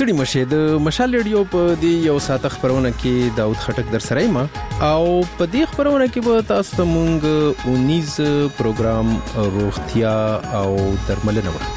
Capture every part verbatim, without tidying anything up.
ستړي مشه د مشال ریډیو په دی یو ساعت خبرونه کې داود خټک در سره ما او په دې خبرونه کې به تاسو ته مونږ اونیز پروګرام روغتیا او درملنه وړاندې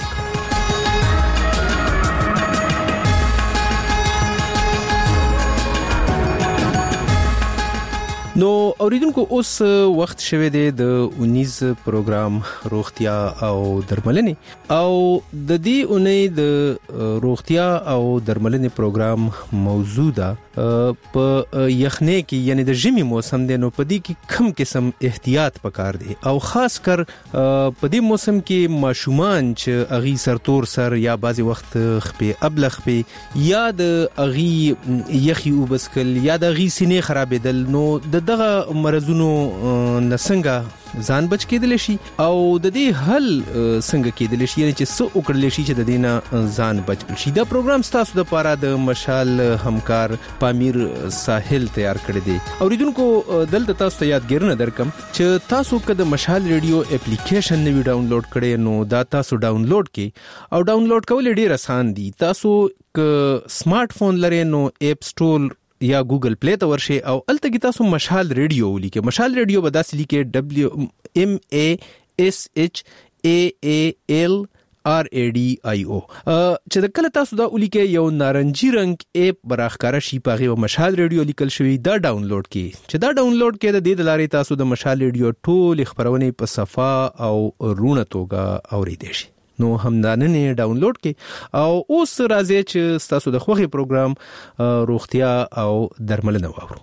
نو اوریدونکو اوس وخت شوه دی د اونیز پروګرام روغتیا او درملنې او د دې اونۍ د روغتیا او درملنې پروګرام موضوع ده په یخنۍ کې یعنی د ژمي موسم دی نو په دې کې کم قسم احتیاط پکار دی او خاص کر په دې موسم کې ماشومان چې اغي سرتور سر یا بعضي وخت خپې ابلغ په یا د اغي یخي وبسکل یا د اغي سینې خرابېدل نو د دغه مرزونو نسنګه ځان بچ کېدل شي او د دې حل څنګه کېدل شي یعنی چې څه وکړل شي چې د دینه ځان بچ شي دا پروګرام تاسو د لپاره د مشال همکار پامیر ساحل تیار کړی دی اوریدونکو دلته تاسو ته یادګیرنه درکم چې تاسو کله د مشال ریډیو اپلیکیشن نوی ډاونلوډ کړئ نو دا تاسو ډاونلوډ کړئ او ډاونلوډ کول ډیر آسان دي تاسو ک سمارټ فون لرئ نو اپ سٹور یا ګوګل پلی ته ورشي او الته کې تاسو مشال ریډیو ولیکئ مشال ریډیو به داسې لیکئ دبليو ام ا اس اچ ا ا ال ار ا ډي آی او چې کله تاسو دا ولیکئ یو نارنجي رنگ اپ براخکاره شي پاغه مشال ریډیو لیکل شوی دا ډاونلوډ کړئ چې دا ډاونلوډ کړئ د دې لارې تاسو د مشال ریډیو ټول خبرونه په صفه او رونه توګه اوریدئ شي نو همداننه ډاونلوډ کړئ او اوس راځي چې تاسو د خوخي پروګرام روغتیا او درملنه واورو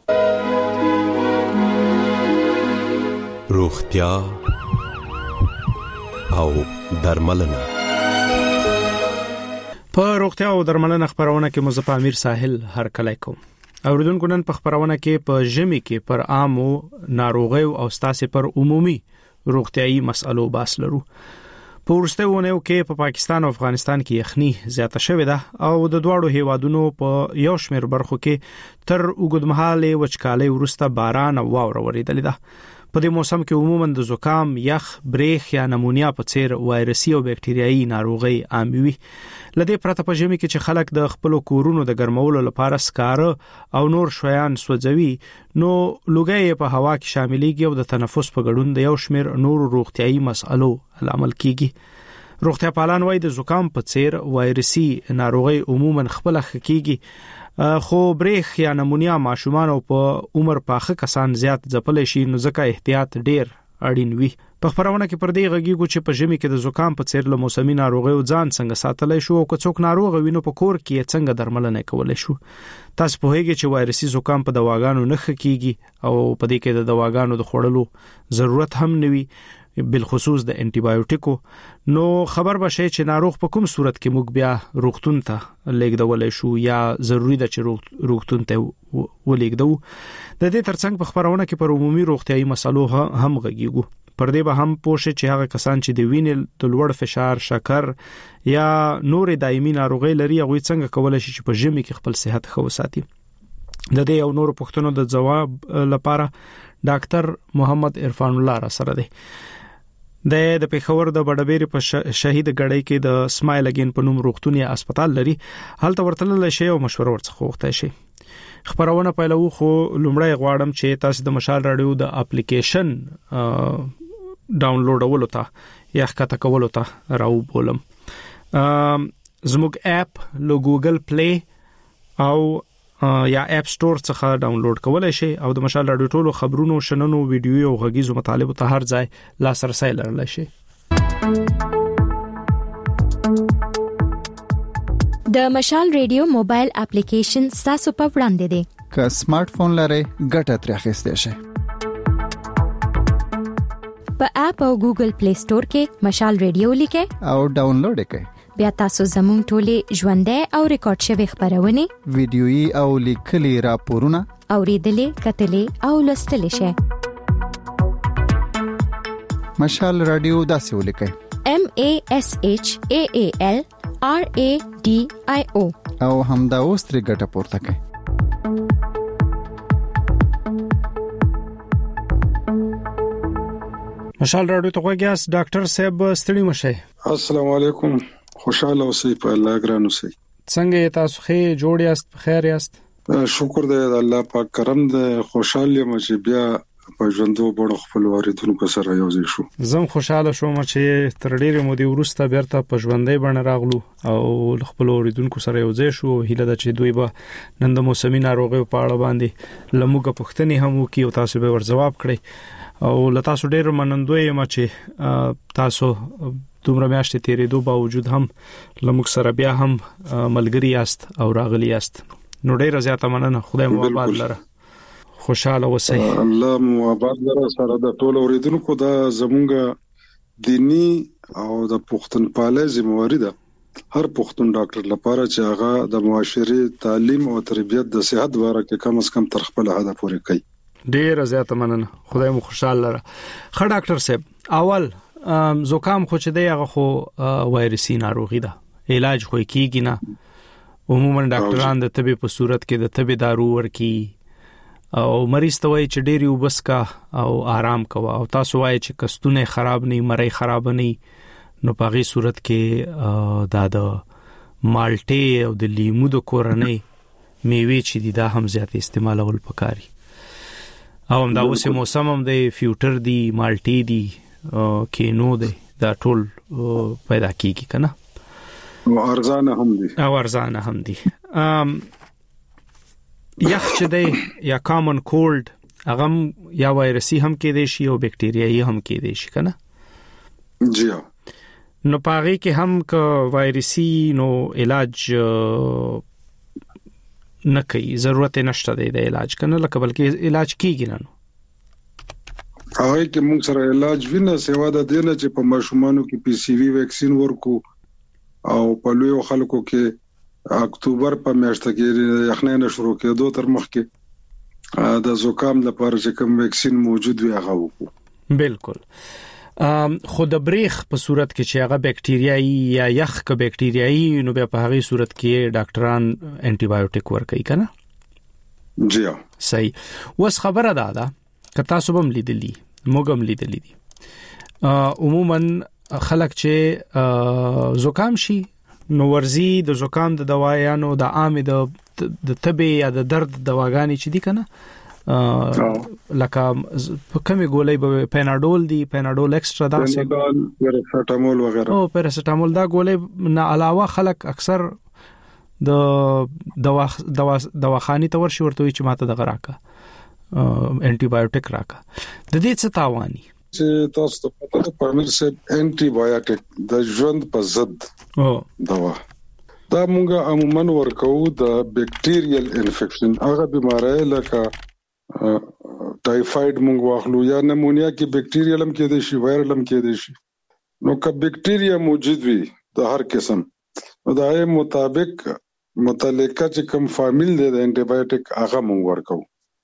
روغتیا او درملنه په روغتیا او درملنه خبرونه کې مزه امیر ساحل هر کله کوم اوریدونکو نن په خبرونه کې په ژمي کې پر عامو ناروغیو او ستاسو پر عمومي روغتيایي مسالو باس لرو په ورسته ونیو کې په پاکستان او افغانستان کې یخني زیاته شوې ده او د دوړو هیوادونو په یو شمېر برخو کې تر وګدمحاله وچکالۍ ورسته باران او واوره وریدلې ده په دې موسم کې عموما د زکام یخ بریخ یا نمونیا په څیر وایرسي او بکټریايي ناروغي عام وي لدې پرته په ژمي کې چې خلک د خپل کورونو د ګرمولو لپاره سکاره او نور شیان سوځوي نو لوګي په هوا کې شاملېږي او د تنفس په ګډون د یو شمېر نور روغتيایي مسالو عمل کیږي روغتیا پالان وایي د زکام په څیر وایرسي ناروغي عموما خپل خکېږي خو بریخ یا نمونیا ماشومان او په عمر پاخه کسان زیات ځپل شي نو ځکه احتیاط ډیر اړین وي په خبرونه کې پر دې غږیږي چې په ژمي کې د زکام په څیر له موسمي ناروغیو ځان څنګه ساتلای شو او که څوک ناروغ وي نو په کور کې څنګه درملنه کولای شو تاسو په هیګه چې وایرسي زکام په دواګانو نه خکېږي او په دې کې د دواګانو د خوړلو ضرورت هم نوي بالخصوص د انټي بایوټیکو نو خبر بشه چې ناروغ په کوم صورت کې موږ بیا روغتون ته لیږدولای شو یا ضروری ده چې روغتون ته ولېږدو د دې ترڅنګ په خبرونه کې پر عمومي روغتيایي مسالو هم غږیږو پر دې به هم پوښتنه چې هغه کسان چې د وینې د لوړ فشار شکر یا نور دایمي ناروغي لري هغه څنګه کولای شي چې په ژمي کې خپل صحت ښه وساتي د دې یو نور پوښتنو د جواب لپاره ډاکټر محمد عرفان الله را سره دی د د پیښور د بډبېری په شهید غړی کې د سمایل اگین په نوم روغتونی هسپتال لري هلته ورتلل شي او مشوره ورڅخه وخته شي خبرونه پیلو خو لومړی غواړم چې تاسو د مشال رادیو د اپلیکیشن ډاونلوډولو ته یا ښکته کولو ته راو بولم زموږ اپ له ګوګل پلی او یا اپ سٹور څخه ډاونلوډ کولای شئ او د مشال رادیو ټولو خبرونو شننو ویډیو او غږیزو مطالبو ته هر ځای لاسرسي لرلی شئ د مشال ریډیو موبایل اپلیکیشن تاسو په وړاندې دی که سمارټ فون لرئ ګټه ترې اخیستی شئ په اپ او ګوګل پلی سٹور کې مشال ریډیو لیکئ او ډاونلوډ کړئ بیا تاسو زموږ ټولې ژوندۍ او ریکارډ شوی خبرونه ویډیويي او لیکلي راپورونه اوریدلې کتلې او لوستلې شئ مشال رادیو داسې ولیکئ M A S H A A L R A D I O او همدا اوس ترې ګټه پورته کړئ مشال رادیو ته غوږیاست ډاکټر صاحب ستړي مشه السلام علیکم خوشاله اوسئ په الله ګران اوسئ څنګه تاسو خې جوړ یاست خیر یاست؟ شکر دی الله پاک کرم دې خوشاله یم چې بیا په ژوندو بڼو خپل واردونکو سره یو ځای شو. زم خوشاله شوم چې تر ډیره مودې وروسته بیرته په ژوندۍ بڼه راغلو او خپل واردونکو سره یو ځای شو. هیله ده چې دوی به نن د موسمي ناروغیو په اړه باندې لموږه پوښتنې هم وکړي او تاسو به ور جواب کړئ او له تاسو ډیر منندوی یم چې تاسو دومره میاشتې تیرې دوه باوجود هم لموږ سره بیا هم ملګری یاست او راغلی یاست. نو ډیر زیاته مننه. خدای مو آباد لره. خوشاله اوسئ. الله مو آباد لره. سره د ټول اوریدونکو دا زمونږ دینی او د پښتونپالۍ ذمہواری ده هر پښتون ډاکټر لپاره چې هغه د معاشري تعلیم او تربیت د صحت لپاره کې کم از کم تر خپل هدف پورې کوي. ډیر زیاته مننه. خدای مو خوشاله لره. خ ډاکټر صاحب اول زکام خو چې دی هغه خو وایرسي ناروغي ده. علاج خو کیږي نه. عموما ډاکټران د طبي په صورت کې د طبي دارو ورکي او مریض ته وایي چې ډېری وبس کا او آرام کوه او تاسو وایي چې کستونه خراب نه مړی خراب نه نو په هغه صورت کې دا د مالټې او د لیمو د کورنۍ میوه چې دي دا هم زیات استعمالول پکاري او هم دا اوسه موسم هم د فیوټر دی مالټې دی کینو دی دا ټول پیدا کیږي کنه او ارزانه هم دي او ارزانه هم دي. ام یخ چې دی یا کامن کولډ هغه یا وایرسي هم کې دی شي او بکټریایي هم کې دی شي کنه. جی نو پاره کې هم ک وایرسي نو علاج نه کوي ضرورت نشته دی د علاج کنه لکه بلکې علاج کیږي نه. هغه کې موږ سره علاج وینه سیوا د دینه چې په ماشومانو کې پی سی وی ویکسین ورکو او په لوی خلکو کې اکتوبر په میاشت کې یخنۍ شروع کېدو تر مخکې د زکام لپاره چې کوم ویکسین موجود وي هغه وکړو. بالکل. خو د بریخ په صورت کې چې هغه بکټریایي یا یخ ک بکټریایي نو بیا په هغه صورت کې ډاکټران انټي بایوټیک ورکوي کنه. جی صحیح. وس خبره ده دا که تاسو هم لیدلی موږ هم لیدلی دي عموما خلک چې زکام شي نو ورزي د زکام د دوايانو د عام د د طبي یا د درد دواګانی چې دي کنه لکه په کومه ګولې به پیناډول دی پیناډول ایکسترا دا پیراسټامول وغیرہ او پیراسټامول دا ګولې نه علاوه خلک اکثر د دوا دوا دواخاني ته ورشي ورته چې ماته د غراکه انټي بایوټیک راکا د دې څه تاواني چې تاسو ته پته ده پرمیر سب انټي بایوټیک د ژوند په ضد او دوا دا موږ عموما ورکو د بکټیریل انفیکشن هغه بیماری لکه ټایفاید موږ واخلو یا نمونیا کې بکټیریل هم کې دي شي وایرل هم کې دي شي نو که بکټیریا موجود وي د هر قسم دا یې مطابق متعلقه چې کوم فامیل دی د انټي بایوټیک هغه موږ ورکو.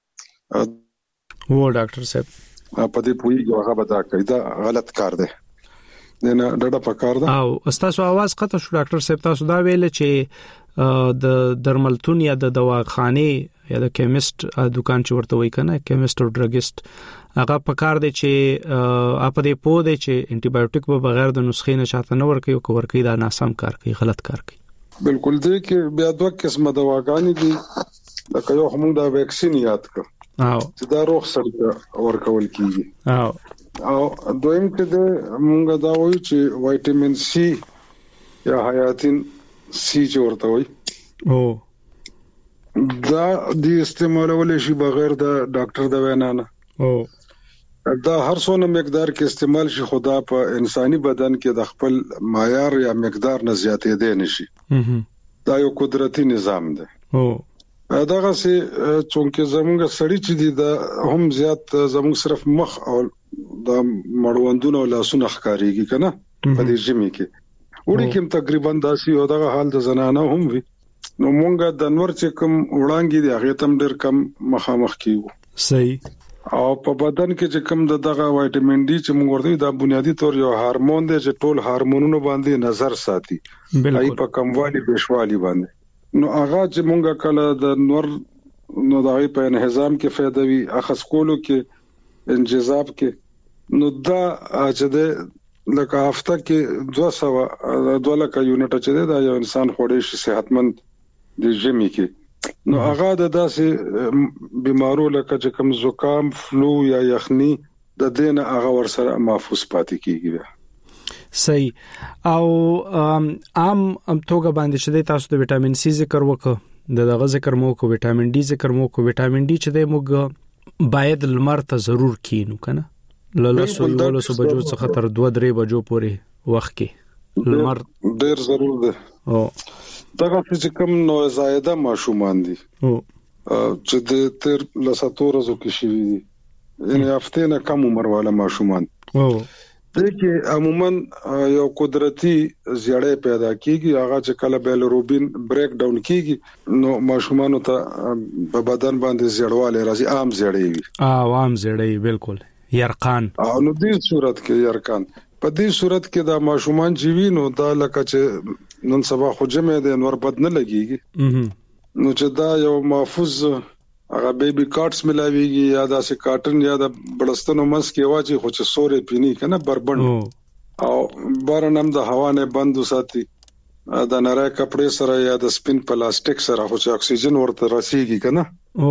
و ډاکټر صاحب په دې پوي هغه به دا کوي دا غلط کار دی نه ډډه پکار ده. او تاسو आवाज قطع شو ډاکټر صاحب تاسو دا ویل چې د درملتون یا د دواخانه یا د کیمست دکان چې ورته وای کنه کیمست او ډرګست هغه پکار دی چې اپ دې پوه دی چې انټي بایوټیک به بغیر د نسخې نه چاته نه ورکوي او ورکوي دا ناسم کار کوي غلط کار کوي. بالکل دی کې بیا دوه قسمه دواګانې دي لکه یو هم دا ویکسین یاد کړ او چې دا روغ سره ورکول کیږي او او دویم کې د مونږ دا وایو چې وایټامین سی یا حیاتین سی چې ورته وایي او دا د استعمالول شي بغیر د ډاکټر د وینا نه او دا هر څونه مقدار کې استعمال شي خدا په انساني بدن کې د خپل معیار یا مقدار نه زیاتې دی نشي دا یو قدرتي نظام دی. او داغه سي چونکه زمونږ سړی چې دی دا هم زیات زمونږ صرف مخ او د مړوندونو لاسونه ښکاریږي کنه په دې ژمي کې وړي کوم تقریبا داسي او دغه حال د زنانه هم وي نو مونږ د نور چې کوم وړانګي دی هغه تم ډیر کم مخامخ کیو. صحیح. او په بدن کې چې کوم دغه وایټامین ډي چې مونږ ورته دا بنیادی طور یو هورمون دی چې ټول هورمونونو باندې نظر ساتي ای په کموالي بشوالي باندې نو هغه چې مونږه کله د نور نو دغه په انهضام کې فائدہ وی اخص کولو کې انجذاب کې نو دا چې د لکه هفته کې دوه سوه دوه لکه یونټ چې دا یو انسان خوړې شي صحتمند د ژمي کې نو هغه د داسې بیمارو لکه چې کوم زکام فلو یا یخني د دینه هغه ور سره محفوظ پاتې کیږي. صحیح. او عام توګه باندې چې تاسو د وټامین سی ذکر وکړ د دغه ذکر مو کو وټامین ډي ذکر مو کو وټامین ډي چې د موږ باید لمر ته ضرور کینو کنه لاسو یو لاسو بجو څخه تر دوه درې بجو پورې وخت کې لمر ډیر ضرور ده. او دغه چې کوم نو زائده ماشومان دي او چې د تر لساتو ورځو کې شي دي یعنی هفته نه کم عمر والا ماشومان او دغه عموما یو قدرتي زیړې پیدا کیږي هغه چې کله بیلروبین بریک ډاون کیږي نو ماشومان ته په بدن باندې زیړواله راځي عام زیړې وي اه عام زیړې بالکل یرقان او نو دې صورت کې یرقان په دې صورت کې دا ماشومان چې وینو دا لکه چې نن سبا خو جمع دي نور بد نه لګيږي نو چې دا یو محفوظ هغه بیبي کارټس ملاويږي یا دا سه کارټن یا د بلستانو مس کې واچي خو چې سورې پینی کنه بربند او بارنم د هوا نه بند وساتي دا نری کپڑے سره یا د سپین پلاستیک سره خو چې اکسیجن ورته رسیږي کنه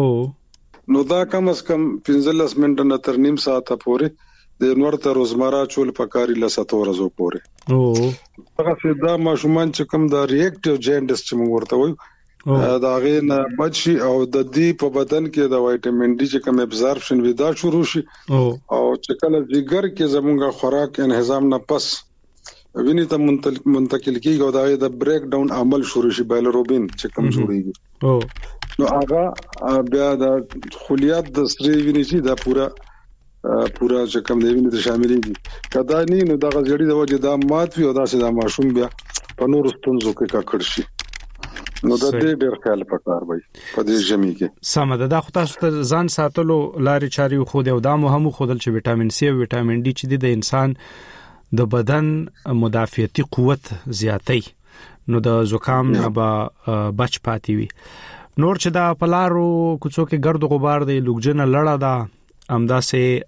او نو دا کم از کم پنځلس منټه نه تر نیم ساعت پورې د نور ته روزمره چول پکاري لساتو ورځو پورې او هغه دا ماشومان چې کوم دا ریاکټیو جاینډس چې موږ ورته وایو دا غین بچي او د دې په بدن کې د وټامین ډي چې کوم ابزارپشن ودا شروع شي او چې کله جګر کې زمونږه خوراک انهضام نه پس ویني ته منتقل کیږي او دا د بریک ډاون عمل شروع شي بیلروبین چې کوم جوړیږي او نو هغه بیا د خلیات د سری ویني چې دا پورا پورا چې کوم دی ویني ته شاملې دي کدا نه نو دا غړي د وجه دا مات وي او دا سه دا ماشوم بیا په نور ستونزو کې کاکړ شي نو د دې ډېر خیال پکار وي په دې ژمي کې سمه ده خو تاسو ته ځان ساتلو لارې چاري خو د او د مهمو خودل چې وټامین سی او وټامین ډي چې د انسان د بدن مدافعتي قوت زیاتوي نو د زکام نه به بچ پاتې وي. نور چې دا پلارو کوڅو کې ګرد غبار دی لوګجن لړه دا امدا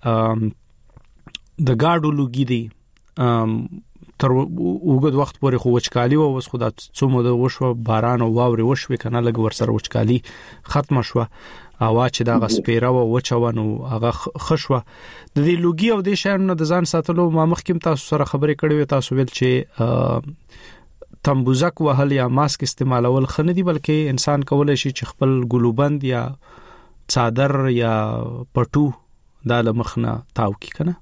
سه د گاډو لوګي دي تر وګد وخت پورې خو وچکالي او وس خدا څومره د وشو باران او واوري وشوي کنه لګ ور سره وچکالي ختم شوه اوا چې دا غسپیره او وچونو هغه خشوه د دې لوګي او د شانو د ځان ساتلو ما مخکیم تاسو سره خبرې کړې وې تاسو ویل چې تمبوزک وهل یا ماسک استعمالول خنه دي بلکې انسان کولای شي چې خپل ګلوبند یا صادر یا پټو د مخنه تاو کی کنه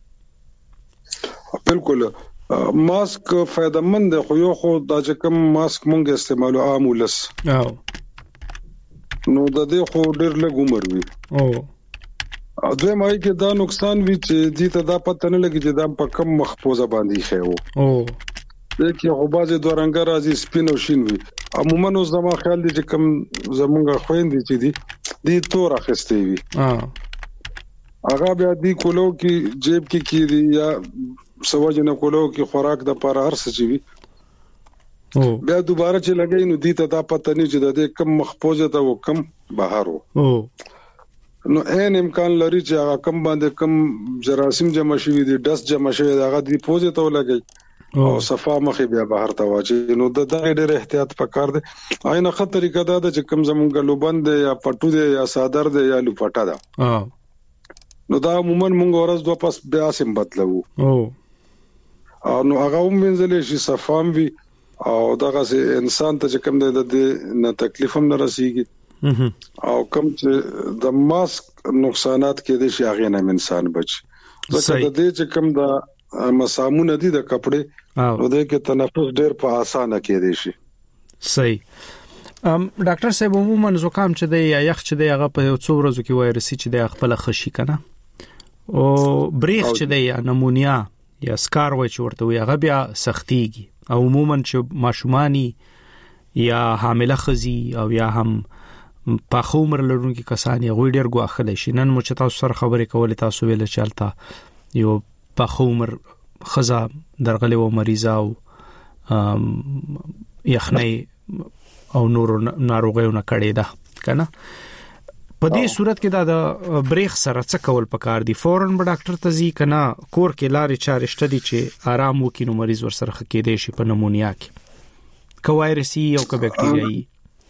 بالکل ماسک فائدہ مند خو یو خو دا چې کوم ماسک مونږ استعمالو عام ولس او نو د دې خو ډېر لږ عمر وي او دوی مای کې دا نقصان وی چې دې ته دا پته نه لګي چې دا په کم محفوظه باندې خېو او دې کې خو بازي دوه رنگ راځي سپین او شین وي عموما نو زما خیال دي چې کوم زمونږ خويندې چې دي دې تور اخستې وي ها هغه بیا دې کولو کې جیب کې کیږي یا سوجنه کولو کې خوراک د پر هر څه چوي او بیا دوباره چې لګي نو دي ته دا پته نه چې د کم محفوظه ته او کم بهارو او نو ان امکان لري چې هغه کم باندې کم جراثیم جمع شوي دي دس جمع شوي هغه دی پوزه ته لګي او صفه مخې بیا بهر ته واچي نو د دغه ډېر احتیاط پکار دي عین خطر طریقه دا چې کم زمونږ لوبند یا پټو دی یا صادر دی یا لوپټا دا نو دا عموما مونږ ورځ دوه پس بیا سم بدلو او او نو هغه هم منځلې شي صفام وي او دغه سه انسان ته چې کوم د نه تکلیف هم نه رسیږي او کوم چې د ماسک نقصانات کې دي چې هغه نه انسان بچ ځکه د دې چې کوم د مسامونه دي د کپڑے او د کې تنفس ډېر په اسانه کې دي شي. صحیح. ام ډاکټر صاحب عموما زکام چې دی یا یخ چې دی هغه په څو ورځو کې وایرسي چې دی خپل خشي کنه او بریخ چې دی یا نمونیا یا سکار وای چې ورته وي هغه بیا سختيږي او عموما چې ماشومانی یا حامله خزي او یا هم په عمر لرونکي کسان یې غوډ ډیر غواخل شي. نن مو چې تاسو سره خبرې کولې تاسو ویل چالتا یو په عمر خزا درغلې و مریضه او یخنۍ او نور ناروغیونه کړي ده کنه په دې صورت کې دا د بریخ سره څه کول پکار دي؟ فورن به ډاکټر ته ځي کنه کور کې لارې چارې شته دي چې آرام وکړي نو مریض ورسره ښه کېدی شي په نمونیا کې که وایرسي او که بکټریایي؟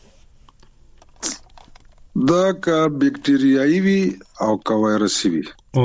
دا که بکټریایي وي او که وایرسي وي او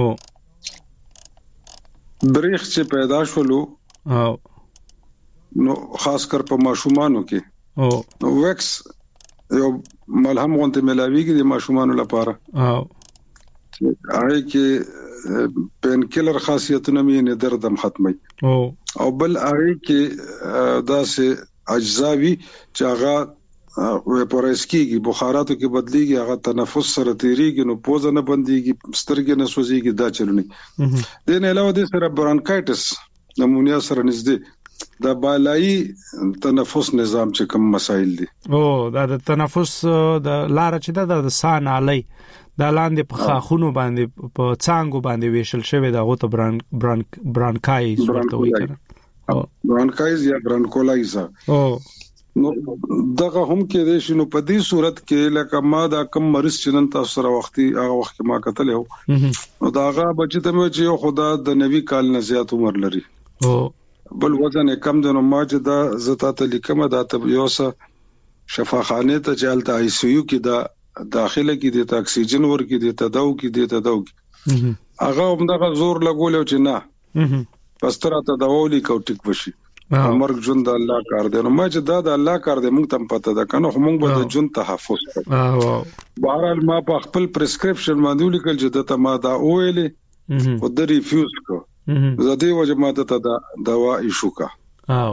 بریخ چې پیدا شولو او نو خاص کر په ماشومانو کې او نو ویکس یو ملهم غونته ملاویږي د ماشومانو لپاره او هغه کې پین کیلر خاصیتونه مې نه دردم ختمي او او بل هغه کې داسې اجزاوي چې هغه ویپورایز کیږي بخاراتو کې بدليږي هغه تنفس سره تیریږي نو پوزه نه بنديږي سترګې نه سوځيږي دا چلونی دین علاوه د سره برانکایټس نمونیا سره نږدې د بالای تنفس نظام چې کوم مسائل دي او دا د تنفس د لار چې د سان علی دا لاندې په خاخونو باندې په څنګه باندې ویشل شوی دا غوته بران بران برانکایز ورته وایي کنه برانکایز یا برانکولایز او نو دغه هم کې د شنو په دې صورت کې لکه ما دا کم مریض چې نن تاسو سره وختي هغه وخت ما کتل یو نو دا هغه بچی ته مې چې خدا د نوي کال نه زیات عمر لري او بل وزن کم د نو ما چې دا زتا ته لیکم دا ته یو څه شفاخانه ته چلته آی سی یو کې دا داخله کې د اکسیجن ور کې د تداو کې د تداو کې هغه هم دا زور لګول چې نه پس تر ته داولي کو ټیک وشي مرګ ژوند د الله کار دی نو ما چې دا د الله کار دی موږ تم پته ده کنه موږ به د ژوند تحفظ کوو بهرحال ما په خپل پرسکرپشن باندې لیکل چې د ته ما دا اویلې او د ریفیوز کو زدي وجه ما ته دا دوا ایشو کا او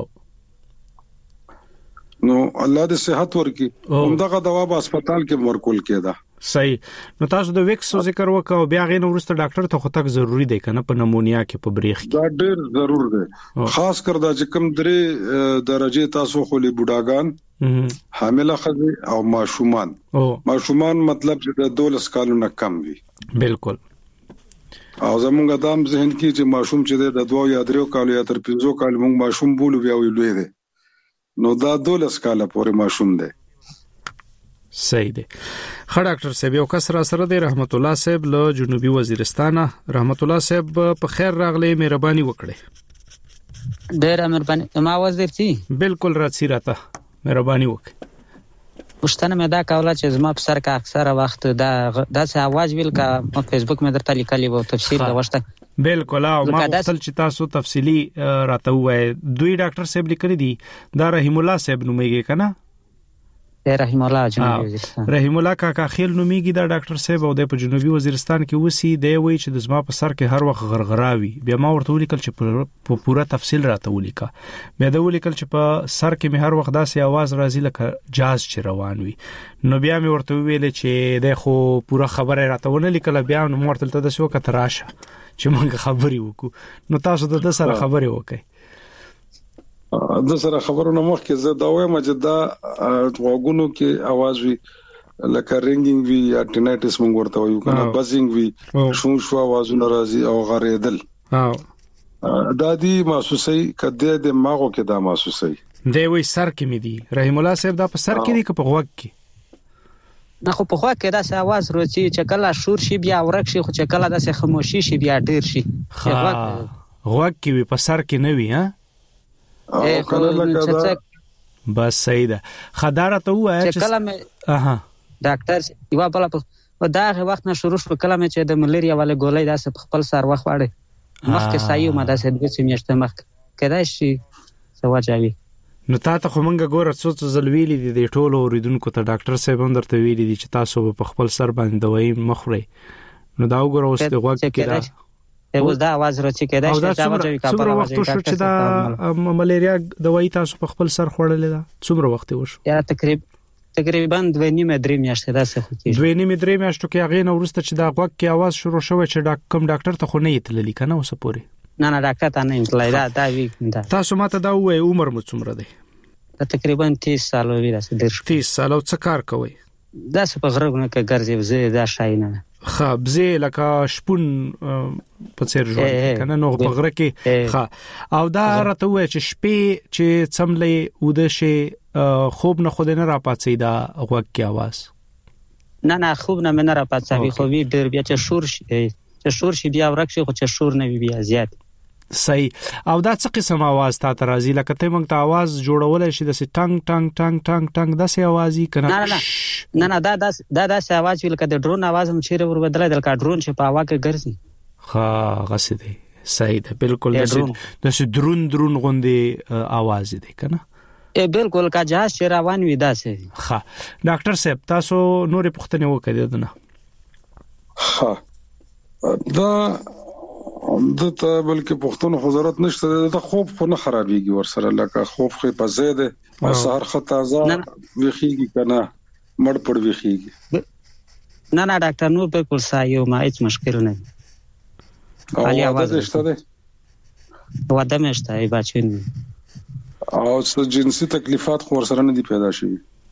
نو الله دې صحت ورکي همدغه دوا په هسپتال کې ورکول کېده صحیح نو تاسو د ویکس ذکر وکاو بیا غي نو ورسته ډاکټر ته خو تک ضروری دی کنه په نمونیا کې په بریخ کې دا ډېر ضرور دی خاص کر دا چې کم درې درجه تاسو خو له بوډاګان حامله خزي او ماشومان ماشومان مطلب چې د دولس کالو نه کم وي بالکل او زمونږ دام ذهن کې چې ماشوم چې د دوه یا درو کالو یا تر پنځو کالو موږ ماشوم بولو بیا ویلوي دي نو دا دولس کاله پورې ماشوم دی صحیح دی خ ډاکټر صاحب یو کس را سره دی رحمت الله صاحب له جنوبي وزیرستان رحمت الله صاحب په خیر راغلی مهرباني وکړئ ډېر مهرباني ما وزیر سي بالکل راځي راته مهرباني وکړئ پښتنه مې دا کوله چې زما په سر کې اکثره وخت دا داسې आवाज ویل کا په فیسبوک مې درته لیکلی وو تفصیل غوښته بالکل او ما خپل چې تاسو تفصیلی راته وای دوی ډاکټر صاحب لیکلي دي دا رحیم الله صاحب نومېږي کنه رحیم الله جنوبي وزیرستان رحیم الله کاکا خیل نومېږي دا ډاکټر صاحب او د په جنوبي وزیرستان کې وسی دی وای چې د زما په سر کې هر وخت غرغراوي بیا ما ورته ولیکل چې په پوره تفصیل راته ولیکا بیا دا ولیکل چې په سر کې مې هر وخت داسې आवाज راځي لکه جاز چې روان وي نو بیا مې ورته ویل چې د خو پوره خبره راته ونه لیکل بیا نو مرتل ته د شو کتراشه چې موږ خبري وکړو نو تاسو د سره خبري وکړئ د سره خبرونه مخکې زه دا وایم چې دا غوګونو کې आवाज وی لکه رینګینګ وی یا ټینایټس موږ ورته وایو کنه بزینګ وی شو شو आवाजونه راځي او غریدل او دا دی محسوسي کده د ماغو کې دا محسوسي دی وی سر کې مې دی رحیم الله صاحب دا په سر کې دی که په غوږ کې نه خو په خوا کې دا څه आवाज راځي چې کله شور شي بیا ورک شي خو چې کله دا څه خاموشي شي بیا ډیر شي غوږ کې وي په سر کې نه وي ها اے خو بس صحیح ده خداره ته وای چې کله مې اها ډاکټر یو بل په داغه وخت نه شروع شو کله مې چې د ملیریا والے ګولې داسې په خپل سر وخت واړې مخکې سایو ما داسې د څه میاشتې مخ کدا شي سواجاوي نو تا ته کومنګ ګوره څو څو زلویلې دي د ټولو اوریدونکو ته ډاکټر صاحب هم درته ویلي دي چې تاسو په خپل سر باندې دوايي مخوري نو دا وګوره اوس د غوږ کې دا اوس دا आवाज راځي کېدای شي دا وجه څومره وخت شو چې دا ملیریا دوايي تاسو په خپل سر خوړلې ده څومره وخت وشو یا تقریبا تقریبا دوه نیمه درې میاشتې دا څه خوتی دوه نیمه درې میاشتو کې هغه نو ورسته چې دا غوږ کې आवाज شروع شوه چې دا کوم ډاکټر ته خو نه یتللی کنه اوس پوري نه نه ډاکټر ته نه یتللی دا دا وی دا تاسو ماته دا وای عمر مو څومره دی تقریبا تیس سال وی راځي درش تیس سال او څه کار کوي دا څه په غربونه کې ګرځي زه دا شای نه خبزه لکه شپون په څیر ژوند کنه نو په غره کې ښه او دا راته وای چې شپې چې څملې وده شي خوب نه خود نه را پاتې دا غوږ کې आवाज نه نه خوب نه منه را پاتسوي خو وی ډیر بیا چې شور شي چې شور شي بیا ورک شي خو چې شور نه وي بیا زیات صحیح. او دا څه قسم आवाज تا ترازی لکه ته موږ ته आवाज جوړولای شي د سي ټنګ ټنګ ټنګ ټنګ ټنګ د سي आवाज کنه نه نه نه دا دا دا د سي आवाज ویل کده ډرون आवाज هم چیرې ور بدلای دل کا ډرون چې په هوا کې ګرځي. ها غسه دی صحیح ده بالکل د سي درون درون غوندي आवाज دی کنه ا بالکل کا جهاز چې روان وي دا سي. ها ډاکټر صاحب تاسو نورې پوښتنه وکړئ دنه. ها دا دته بلکې پښتون حضرت نشته د خوب خو نه خرابېږي ور سره لکه خوب خو په زیاده او سحر خطازه ویخیږي کنه مړ پړ ویخیږي. نه نه ډاکټر نو بالکل سایو ما هیڅ مشکل نه علي आवाज نشته ده واده مشته ای بچین او څه جنسي تکلیفات خو ور سره نه دي پیدا شي.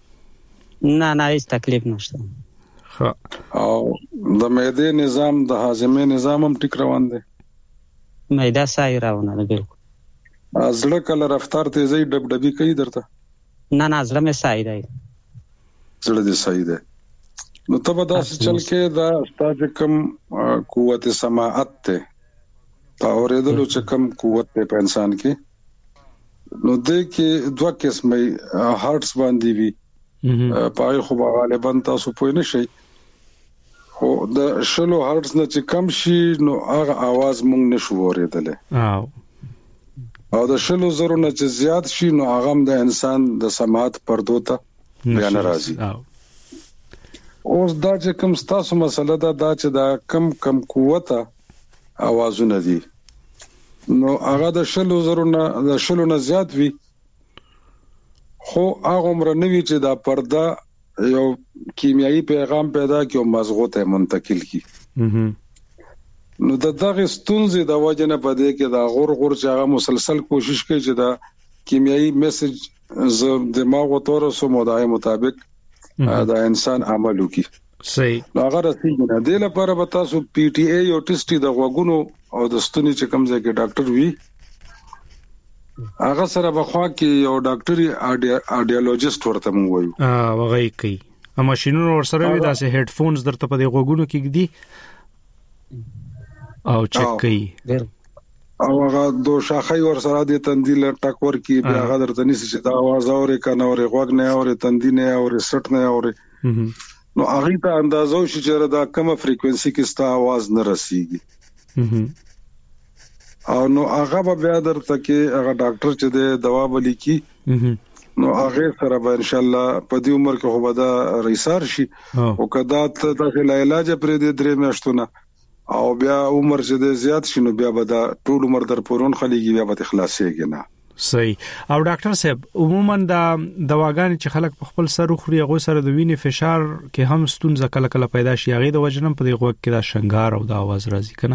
نه نه هیڅ تکلیف نشته. ها او د معده نظام د هاضمه نظام هم ټیک روان دی. معده سای روانه ده بالکل. زړه کله رفتار تیزی ډب ډبي کوي درته؟ نه نه زړه مې سای دی. زړه دې سای دی. نو ته به داسې چل کې دا ستاسو کم قوت سماعت ته پاورېدلو چې کم قوت ته په انسان کې نو دې کې دوه قسمه هارټس باندې وي پای خو غالبا تاسو پوه نه شئ خو د شلو هارټس نه چې کم شي نو هغه आवाज مونږ نشو اورېدل او د شلو زرو نه چې زیات شي نو هغه د انسان د سماعت پردو ته بیان راځي. اوس دا چې کوم تاسو مسله دا دا چې دا کم کم قوت आवाजونه دي نو هغه د شلو زرو نه د شلو نه زیات وي خو هغه عمر نه وی چې دا پرده یو کیمیاوي پیغام پیدا کوي او مزغو ته منتقل کی. نو د دغه ستونزې د وجه نه پدې کې دا غور غور چې هغه مسلسل کوشش کوي چې دا کیمیاوي میسج ز دماغ او تور سو مودای مطابق دا انسان عمل وکي. صحیح. نو هغه رسېږي نه د لپاره به تاسو پی ټی ای او ټیسټي د غوګونو او د ستوني چې کوم ځای کې ډاکټر وي هغه سره بخوا کې یو ډاکټري اډیالوجیست ورته مونږ وایو. اه وغه کوي ا ماشينونو ور سره وي داسې هډ فونز درته په دې غوګونو کې دي او چک کوي او هغه دوه شاخې ور سره د تندیل ټاک ور کې بیا هغه درته نشي چې دا आवाज اوري کنه اوري غوګ نه اوري تندی نه اوري سټ نه اوري نو هغه ته اندازو شي چې دا کومه فریکوئنسي کې ستا आवाज نه رسیږي او نو هغه به بیا درته کې هغه ډاکټر چې د دوا بلی کی نو هغه سره به ان شاء الله په دې عمر کې خو به دا ریسار شي او کدا ته د علاج پرې د درې میاشتونه او بیا عمر چې د زیات شنو بیا به دا ټول عمر در پورون خلیږي بیا به خلاصيږي نه. صحیح. او ډاکټر صاحب عموما دا دواګان چې خلک په خپل سر خوري هغه سره د وینې فشار کې هم ستونزه کله کله پیدا شي هغه د وجنم په دې غوږ کې دا شنګار او دا आवाज راځي کنه.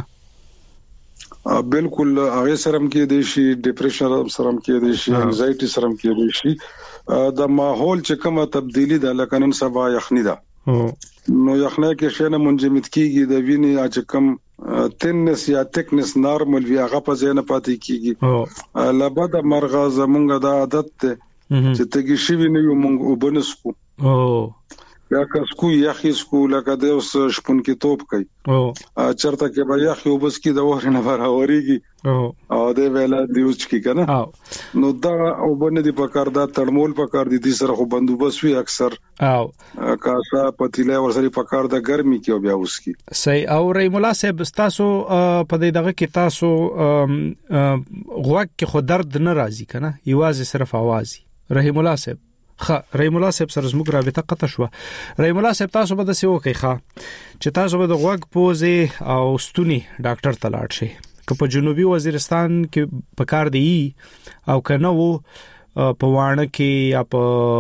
بالکل هغه سره کې د شي ډیپریشن سره کې د شي انزایټي سره کې د شي د ماحول چې کومه تبدیلی ده لکه نن سبا یخنی ده نو یخنه کې شنه منجمد کیږي د وینې چې کم تنس یا تکنس نارمل وی هغه په ځای نه پاتې کیږي لبد مرغه زمونږ د عادت ته چې تګی شي ویني مونږ وبنسکو او یا کسکو یخی سکو لکه د اوس شپون کې توپ کوي او چرته کې به یخي وبس کې د اور نه براوريږي او د ویلا دیوچ کې کنه نو دا او باندې په کار دا تړمول په کار دي د سره خو بندوبس وی اکثر او کاسا پتیله ورسره په کار د ګرمي کې بیا اوس کې صحیح. او رحیم الله صاحب تاسو په دې دغه کې تاسو غوږ کې خو درد نه راځي کنه یوازې صرف आवाज رحیم الله صاحب خا رحیم الله صاحب سره زموږ رابطه قطع شو. رحیم الله صاحب تاسو به د سیو کوي ښا چې تاسو به د غوږ پوزې او ستوني ډاکټر ته لاړ شئ که په جنوبي وزیرستان کې په کار دی او کنه وو په وانه کې یا په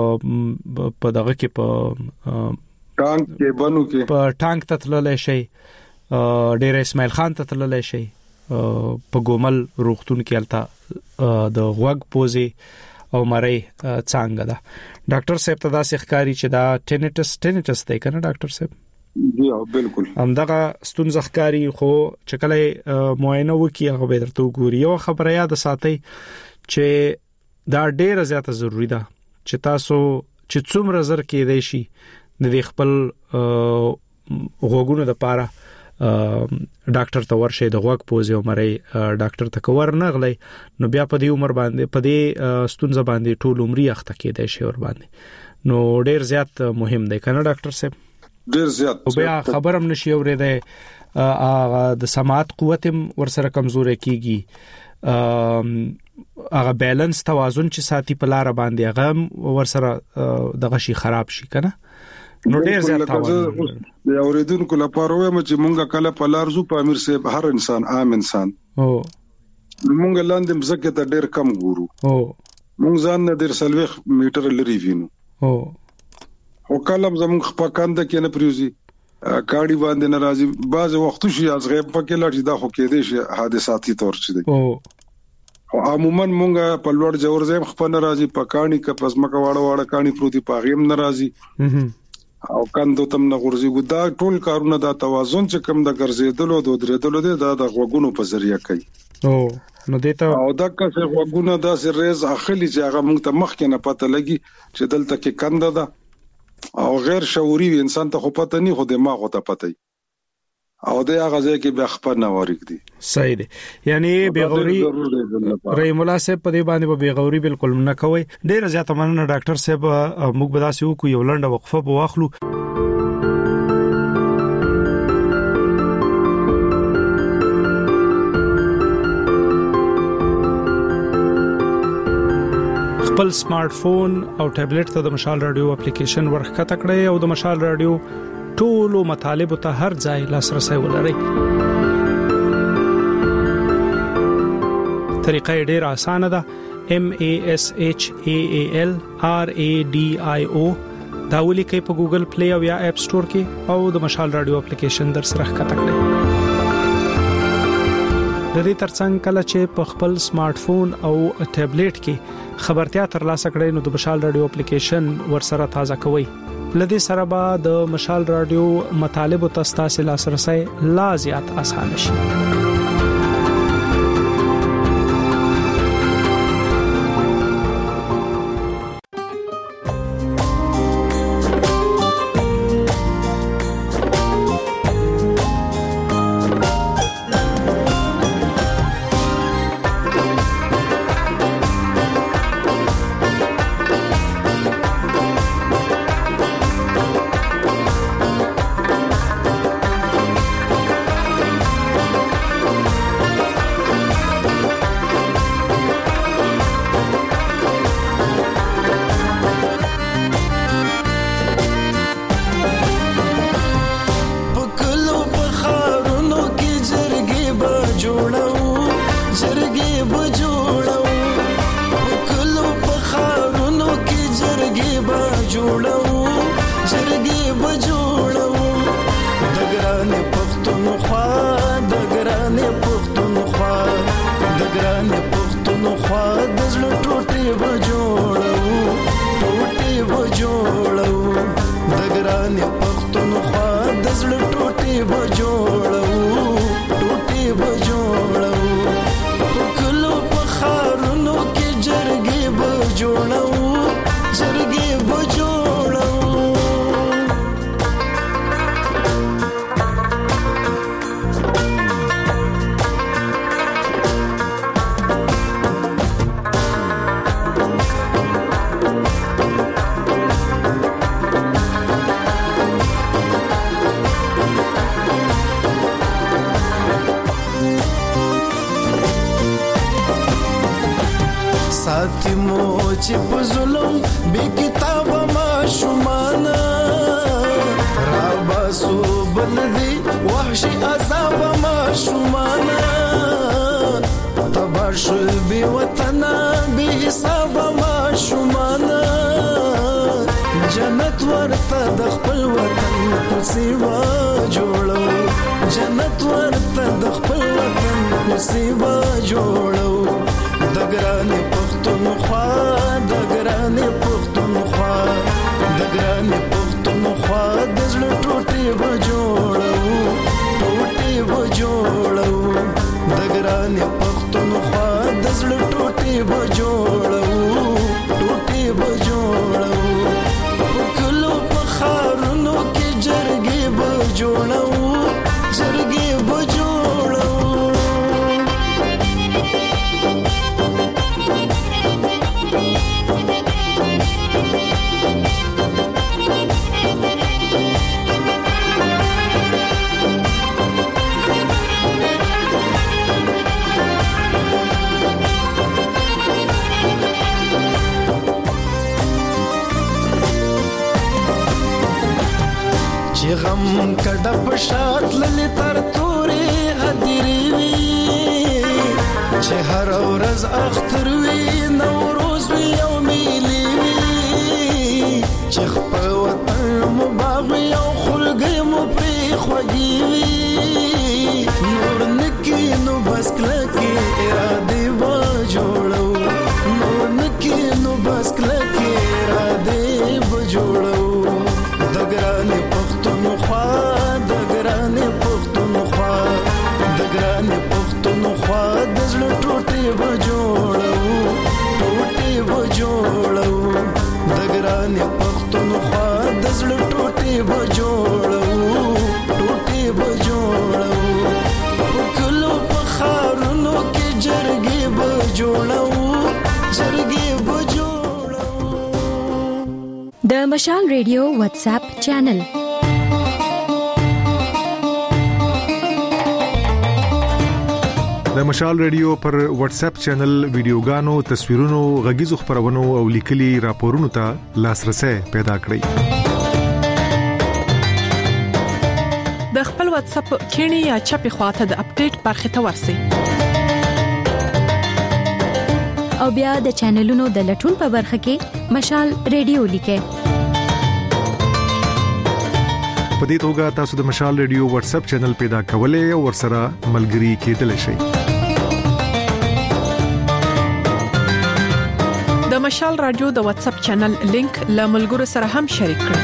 په دغه کې په ټانک کې بنو کې په ټانک ته تللی شي ډیر اسماعیل خان ته تللی شي په ګومل روغتون کې الته د غوږ پوزې او مری څنګه ده ډاکټر صاحب ته دا ښکاری چې دا ټینیټس ټینیټس دی کنه ډاکټر صاحب؟ جی بالکل همدغه ستونزه ښکاری خو چې کله معاینه وکي هغه به درته وګوري. یو خبره یاد ساتئ چې دا ډیره زیاته ضروری ده چې تاسو چې څومره زر کې دی شي د خپل غوګونو د پاره ډاکټر ته ورشه د غوګ پوزي عمرې ډاکټر ته کور نه غلي نو بیا په دې عمر باندې په دې ستونزه باندې ټول عمرې اخته کېدای شي ور باندې نو ډیر زیات مهم دی کنه ډاکټر صاحب ډیر زیات او بیا خبرم نشي اورېده د سماعت قوت ورسره کمزوري کیږي هغه بیلانس توازن چې ساتي په لار باندې هغه ورسره دغه شي خراب شي کنه نو ډیر زیات توازن د اوریدونکو لپاره وایم چې مونږه کله په لار زو په امیر صاحب هر انسان عام انسان او مونږ لاندې مزکه ته ډیر کم ګورو او مونږ ځان نه ډیر سلويخ میټر لري وینو او او کله زمونږ په کاند کې نه پریوزي کاړي باندې ناراضي بعض وخت شي از غیب پکې لړ دا خو کې دي شي حادثاتي تور چي دي او عموما مونږه په لوړ جوړ زم خپل ناراضي په کاڼي ک پسمکه واړه واړه کاڼي پروتي پاغیم ناراضي او کاندو تم نه غورځي ګدا ټول کارونه دا توازن چې کم د ګرځېدلو د درېدلو دا د غوګونو په ذریعہ کوي او نو دیتا او دا که غوګونه دا سرز اخلي چې هغه مونږ ته مخ کې نه پته لګي چې دلته کې کنده ده او غیر شعوري انسان ته خو پته نه خو دماغ ته پته او د هغه ځای کې بیا خپل نه وریک دي صحیح دي یعنی بیغوري رحم الله صاحب په دې باندې به بیغوري بالکل نه کوي ډیر زیات مننه ډاکټر صاحب موږ به تاسو کو یو لنډه وقفه به واخلو خپل سمارټ فون او ټابلیټ ته د مشال رادیو اپلیکیشن ورخکته کړئ او د مشال رادیو ټولو مطالب ته هر ځای لاسرسي ولرئ طریقه ډیره اسانه ده M A S H A A L R A D I O دا ولیکئ په ګوګل پلی او یا اپ سٹور کې او د مشال رادیو اپلیکیشن در سره ښکته کړئ د دې ترڅنګ کله چې په خپل سمارټ فون او ټابلیټ کې خبرتیا ترلاسه کړئ نو د مشال رادیو اپلیکیشن ورسره تازه کوئ لدې سره به د مشال رادیو مطالب او تاسو لاسرسي لا زیات آسان شي چې په ظلم به کتاب ما شومانا را باسو بلدي وحشي عذاب ما شومانا تبارش به وطن به حساب ما شومانا جنت ورته د خپل وطن په سیوا جوړو جنت ورته د خپل وطن په سیوا جوړو دګرانې پښتونخوا دګرانې پښتونخوا دګرانې پښتونخوا د زړه ټوټې به جوړو ټوټې به جوړو دګرانې پښتونخوا د زړه ټوټې به جوړو ټوټې به جوړو په کلو په خارو کډه په شات للی تر تورې هدیری وی چې هر ورځ اختر وی نوروز وی او میلی وی چې خپل وطن مباغ او خلګي مو پری خوږی وی نور نکی نو بس کلکی اراده و جوړو نور نکی نو بس کلکی اراده و جوړو دګرانې پښتونخوا دګرانې پښتونخوا دګرانې پښتونخوا د زړه ټوټې و جوړو ټوټې و جوړو دګرانې پښتونخوا د زړه ټوټې و جوړو ټوټې و جوړو کلو په خارونو کې جرګې به جوړو جرګې به جوړو. د مشال ریډیو واتس اپ چینل د مشال ریډیو پر واتس اپ چینل ویډیوګانو تصویرونو غږیزو خبرونو او لیکلي راپورونو ته لاسرسي پیدا کړئ. د خپل واتس اپ کینی یا چپی خواته د اپډیټ برخه ته ورسئ او بیا د چینلونو د لټون په برخه کې مشال ریډیو لیکئ. په دې توګه تاسو د مشال ریډیو واتس اپ چینل پیدا کولای او ورسره ملګري کېدلی شئ. د مشال رادیو د واتس اپ چینل لینک له ملګرو سره هم شریک کړئ.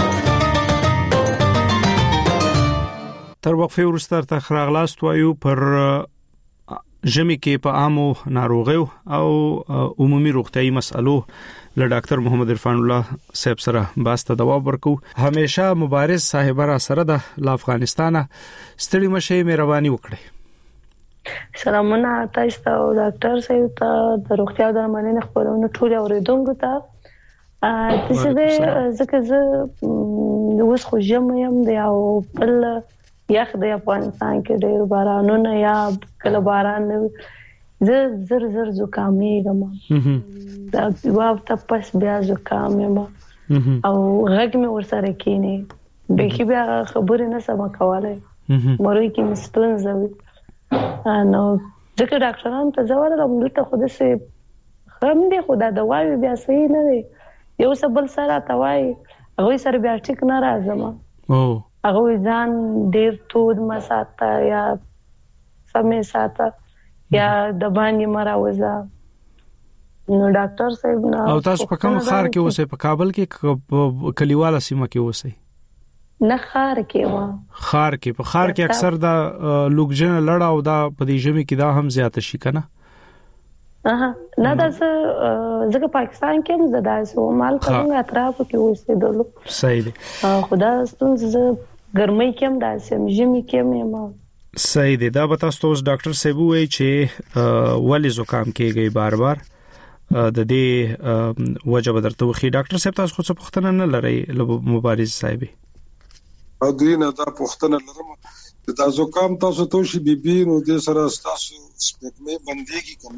تر وقفه وروسته تر خراغلاست وایو پر ژمي کې په عامو ناروغیو او عمومي روغتيایي مسالو له ډاکټر محمد عرفان الله صاحب سره باسته جواب ورکو. همیشه مبارز صاحب را سره د افغانستان ستړي مشه مهرباني وکړي. سلامونه تاسو ته او ډاکټر صاحب ته د روغتیا درملنې خبرونه ټول اوریدونکو ته. تاسو دې ځکه زه اوس خو ژم یم دی او بل یخ د افغانستان کې ډېر بارانونه یا کله باران زه زر زر زکامېږم دا واو ته پس بیا زکام یم او غږ مې ورسره کېنی به کې بیا خبرې نه سم کولای مروي کې مستون زوي نو ځکه ډاکټرانو ته زوړ دلته خو د سه هم دي خدا دوايي بیا صحیح نه دی یو څه بل سره توای هغه سره بیا ټیک نه راځم او هغه ځان ډیر تود مساته یا سمې ساته یا د باندې مراوزه نو ډاکټر صاحب نه او تاسو په کوم خار کې اوسئ په کابل کې کلیواله سیمه کې اوسئ نه خار کې و خار کې په خار کې اکثر دا لوګجن لړا او دا په دې ژمي کې دا هم زیات شي کنه اها نه دا ځکه پاکستان کې هم زدا سو مال څنګه اطراف کې اوسې دلو صحیح دي خدا ستونزه ګرمۍ کې هم داسې ژمي کې هم ما صحیح دي دا به تاسو ډاکټر صاحب وایي چې ولې زکام کېږي بار بار د دې وجه بدرته وخی ډاکټر صاحب تاسو خو څه پوښتنه نه لرئ مبارز صاحب ا دینه دا پوښتنه لرم دا زکام تاسو ته شي بي بي نو د سره تاسو سپګمې بنديږي کوم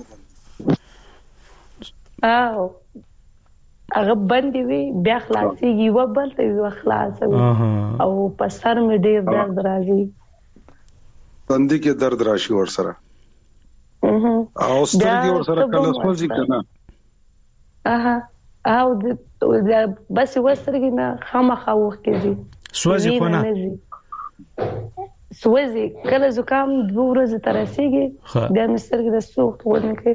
او هغه باندې وی بیا خلاصيږي و بل ته و خلاصوي او په سر مې ډېر درد راځي باندې کې درد راشي ور سره او سترګې ور سره کله سوځي کنه اها او د بس وسترګې نه خامخا وخت کېږي سوځي خو نه سوځي کله زکام دوه ورځې تر رسیږي بیا مې سترګې د سوخت ورنه کوي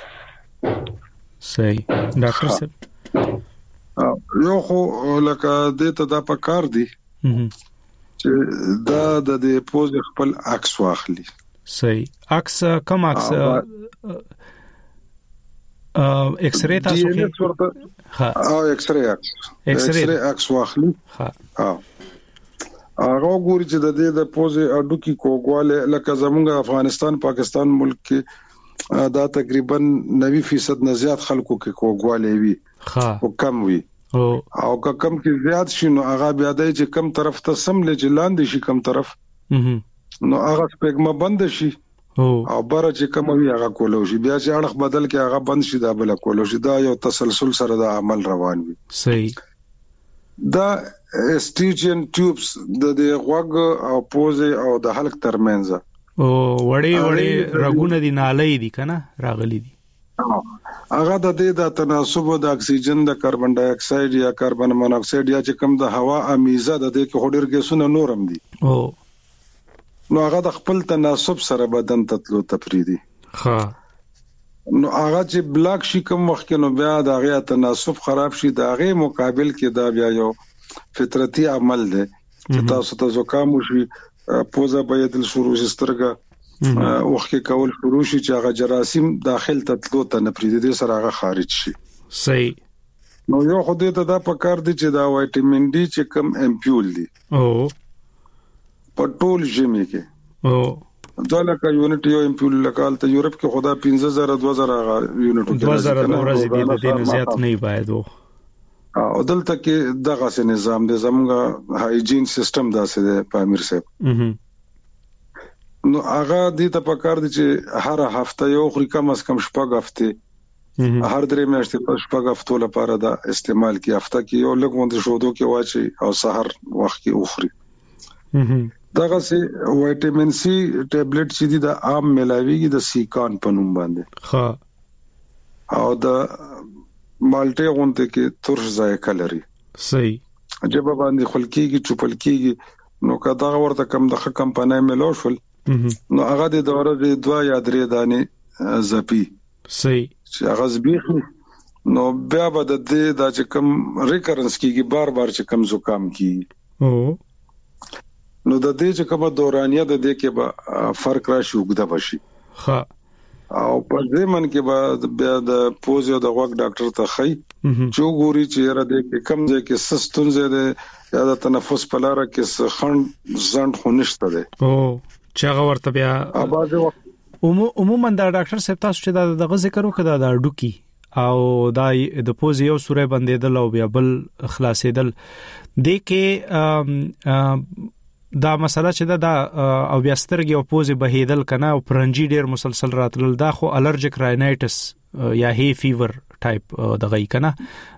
صحیح ډاکټر صاحب یو خو لکه د ته دا پکار دی چې دا د دې پوز خپل عکس واخلي صحیح عکس کوم عکس ایکس رې تاسو کې ها او ایکس رې عکس ایکس رې عکس واخلي ها هغه ګوري چې د دې د پوز اډو کې کوګواله لکه زمونږ افغانستان پاکستان ملک کې دا تقریبا نوي فیصد نه زیات خلکو کې کوګواله وي او کم وي او که کم کې زیات شي نو هغه بیا د چې کم طرف ته سم لجلاند شي کم طرف نو هغه سپګما بند شي او بار چې کوم وی هغه کولو شي بیا چې اړه بدل کې هغه بند شي دا بل کولو شي دا یو تسلسل سره د عمل روان وي صحیح دا اسټیچن ټیوبس د د غوږ او پوزه او د حلق ترمنځ او وړي وړي رګونه دي نالې دي کنه راغلي دي هغه د دې د تناسب د اکسیجن د کاربن ډای اکساید یا کاربن مونوکساید یا چې کوم د هوا امیزه د دې کې هډر ګیسونه نورم دي او نو هغه د خپل تناسب سره بدن تطلو تفریدي ها نو هغه چې بلاک شي کوم وخت نو بیا د هغه تناسب خراب شي د هغه مقابل کې دا بیا یو فطرتي عمل دی چې تاسو ته زکام وشي پوزه بيدل شروع سترګه وخت کې کول شروع شي چې هغه جراثیم داخل تطلو ته نه پریدي دي سره هغه خارج شي صحیح نو یو خو دې ته دا پکار دي چې دا وټامین ډي چې کم امپیول دي او پټول جمی کې او دا لکه یونټ یو امپیول لکال ته یورپ کې خدا پنځه زره دوه زره یونټ کې دوه زره ورځې دي د دې زیات نه باید وو او دلته کې دغه سه نظام د زموږه هایجین سیستم داسې دی په امیر صاحب نو هغه دې ته پکار دي چې هر هفته یو خوري کم از کم شپږ هفته هر درې میاشتې په شپږ هفتو لپاره دا استعمال کی هفته کې یو لږ وند شودو کې واچي او سحر وخت کې اخري دغه سي وټامین سي ټابلیټ چې دي د عام ملاويږي د سیکان په نوم باندې ها او د مالټه غونته کې ترش ذایقه لري صحیح جب باندې خلکیږي چوپل کیږي نو کدا ورته کم د کمپنۍ ملو شول نو هغه د دوره د دوا یا درې دانې زپی صحیح چې هغه زبیخ نو بیا به د دې د چې کم ریکرنس کیږي بار بار چې کم زکام کیږي او نو د دې چې کومه دورانیه د دې کې به فرق راشي وګدا بشي ها او په دې من کې به بیا د پوز او د غوږ ډاکټر ته خي چې ګوري چې را دې کې کم ځای کې سستون زه ده یا د تنفس په لار کې خند زند خونشته ده او چې هغه ورته بیا عموما دا ډاکټر صاحب تاسو چې دا د ذکر وکړه دا ډوکی او دا د پوز یو سورې بندیدل او بیا بل خلاصېدل د کې دا مسله چې دا او بیا سترګې او پوز بهیدل کنه او پرنجي ډیر مسلسل راتلل دا خو الرجیک راینایټس یا هی فیور ټایپ دغه کنه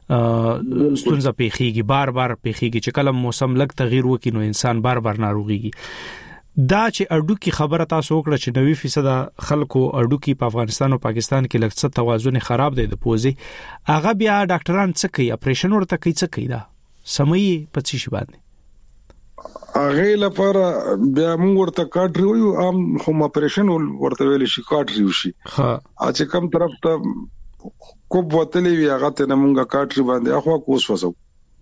ستونزه پیخیږي بار بار پیخیږي چې کله موسم لګ تغییر وکړي نو انسان بار بار ناروغيږي دا چې اډو کی خبره تاسو وکړه چې نوي فیصد خلکو اډو کی په افغانستان او پاکستان کې لږ څه توازن خراب دی د پوزي هغه بیا ډاکټران څه کوي اپریشن ورته کوي څه کوي دا سمې پڅې شي باندې هغه لپاره بیا موږ ورته کاټ ریو عام هم اپریشن ورته ویل شي کاټ ریو شي ها چې کوم طرف ته کوب وتلې وی هغه ته موږ کاټ ری باندې اخوا کوس وسو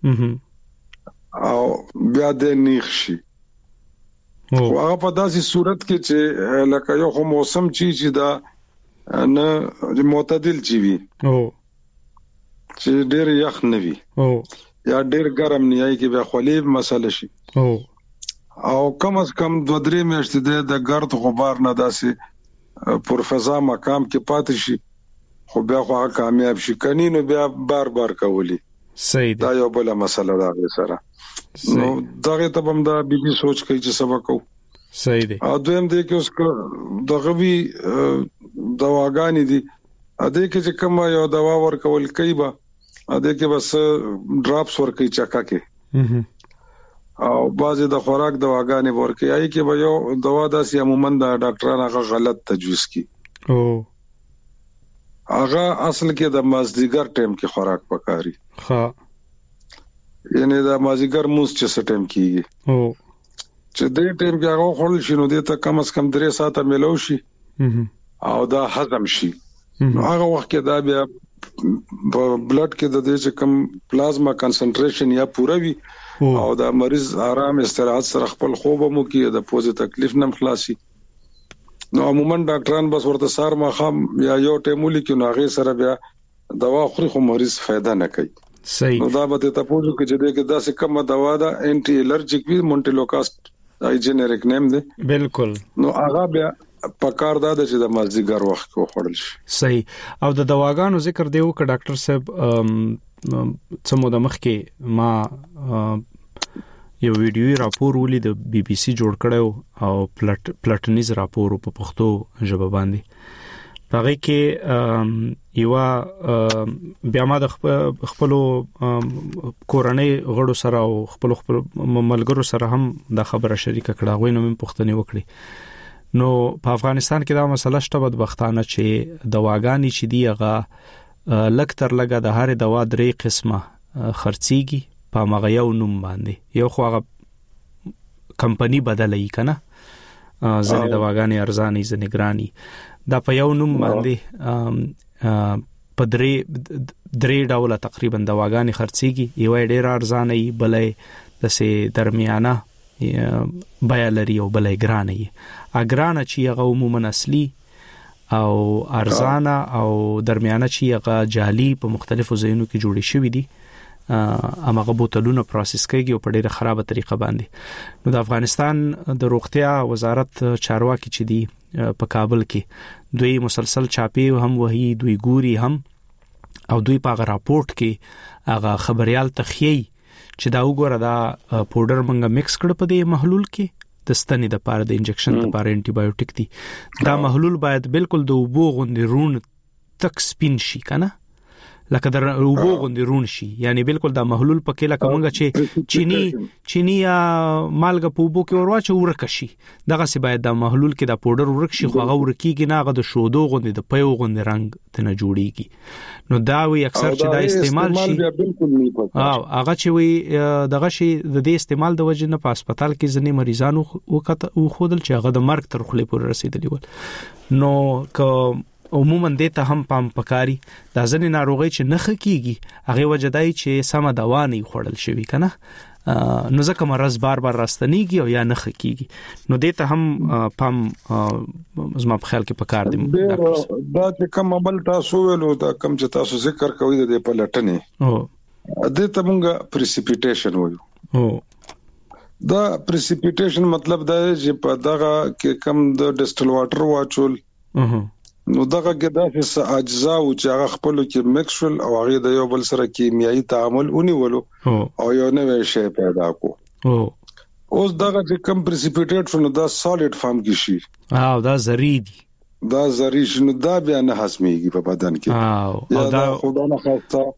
او بیا د نیخ شي او هغه په داسې صورت کې چې لکه یو خو موسم چی چې دا نه معتدل چی وي او چې ډېر یخ نه وي او یا ډېر ګرم نه یای کې به خلیب مسله شي او او کم از کم دوه درې میاشتې د ګرد غبار نه داسې پر فضا مقام کې پاتې شي خو بیا خو کامیاب شي کني نو بیا بار بار کولی صحیح دا یو بل مسله ده به سره نو دغه ته هم دا بي بي سوچ کوي چې سبق کو صحیح دي او دویم دې کې اوس دغه وی دواګانی دي ا دې کې چې کوم یو دوا ورکول کوي با ا دې کې بس ډراپس ورکوي چکا کې او بعضې د خوراک دواګانی ورکوي اي کې به یو دوا داسې عموما د ډاکټرانو هغه غلط تجویز کی او هغه اصل کې د مازدیګر ټیم کې خوراک پکاري ها یعنی د مازدیګر موس چې سټیم کیږي او چې دې ټیم کې هغه خورل شي نو دې ته کم از کم درې ساعته ملو شي او دا هضم شي هغه وخت کې دا بیا په بلډ کې د دې چې کم پلازما کنسنټریشن یا پوره وي او دا مریض آرام استراحت سره خپل خوب مو کې د پوزي تکلیف نم خلاصي نو عموما ډاکټران بس ورته سار مخام یا یو ټیمولي کې نو هغه سره بیا دوا خوري خو مریض फायदा نه کوي صحیح نو دا به ته پوښتنه کې چې دغه داسې کومه دوا ده انټي الرجیک وی مونټیلوکاست دای جنریک نیم دی بالکل نو هغه بیا پکار دا چې د مازدیګر وخت کو خورل شي صحیح او د دواګانو ذکر دیو ک ډاکټر صاحب څمو د مخ کې ما یو ویډیو راپور ولې د بي بي سي جوړ کړو او پلټ پلټنیز راپور په پښتو ژبه باندې هغه کې یو بیا ما د خپل کورنۍ غړو سره او خپل خپل ملګرو سره هم د خبره شریکه کړه غوښنه مې پوښتنه وکړي نو په افغانستان کې دا مسله شته بدبختانه چې دواګانی چې دی هغه لکتر لګه د هر دوا درې قسمه خرڅيږي په مغه یو نوم باندې یو خو هغه کمپنی بدلې کنه ځنې دواګانی ارزاني ځنې ګراني دا په یو نوم باندې په درې درې ډول تقریبا دواګانی خرڅيږي یو ډیر ارزاني بلې د سه درمیانه بیا لري او بلې ګراني اګرانه چې هغه عموما اصلي او ارزانه او درمیانه چې هغه جعلي په مختلفو ځایونو کې جوړې شوې دي امغه بوتلونه پروسس کېږي او په ډیره خرابه طریقه باندې نو د افغانستان د روغتیا وزارت چارواکي چې دی په کابل کې دوی مسلسل چاپی هم وਹੀ دوی ګوري هم او دوی په راپورټ کې هغه خبريال تخیي چې دا وګوره دا پاوډر منګه مکس کړ په دې محلول کې د ستنې د پاره د انجکشن د پاره انټي بایوټیک دی دا محلول باید بالکل د وبو غوندې رون تک سپین شي کنه لکه در وبو غوندې رون شي یعنی بالکل دا محلول پکې لکه مونږه چې چینی چینی مالګه په وبو کې ورواچو ورکه شي دغه سی باید دا محلول کې دا پاوډر ورک شي خو هغه ورکیږي نه هغه د شودو غوندې د پيو غوندې رنگ تنه جوړیږي نو دا وی اکثر چې دا استعمال شي او هغه چې وی دغه شي د دې استعمال د وجې نه په هسپتال کې ځنې مریضانو وکړه خودل چې هغه د مرګ تر خلې پورې رسیدلی ول نو که عموما د ته هم پام پکاري دا ځنې ناروغي چې نخ کیږي هغه وجدای چې سم دوا نه خورل شوی کنه نو ځکه مرز بار بار راستنیږي او یا نخ کیږي نو د ته هم پام زما په خیال کې پکار دي دا چې کوم عمل تاسو ویلو دا کوم چې تاسو ذکر کوي د په لټنه او د ته مونږه پریسیپیټیشن وایو او دا پریسیپیټیشن مطلب دا چې په دغه کې کم د ډیسټل واټر واچول نو دغه کې داسې اجزا او چې هغه خپل کې مکسول او هغه د یو بل سره کیمیاوي تعامل ونیولو او یو نوې شی پیدا کو او اوس دغه چې کم پریسیپیټیټ شنو دا سالید فارم کې شي او دا زری دي دا زری شنو دا بیا نه هضميږي په بدن کې او دا خدای نه خاصه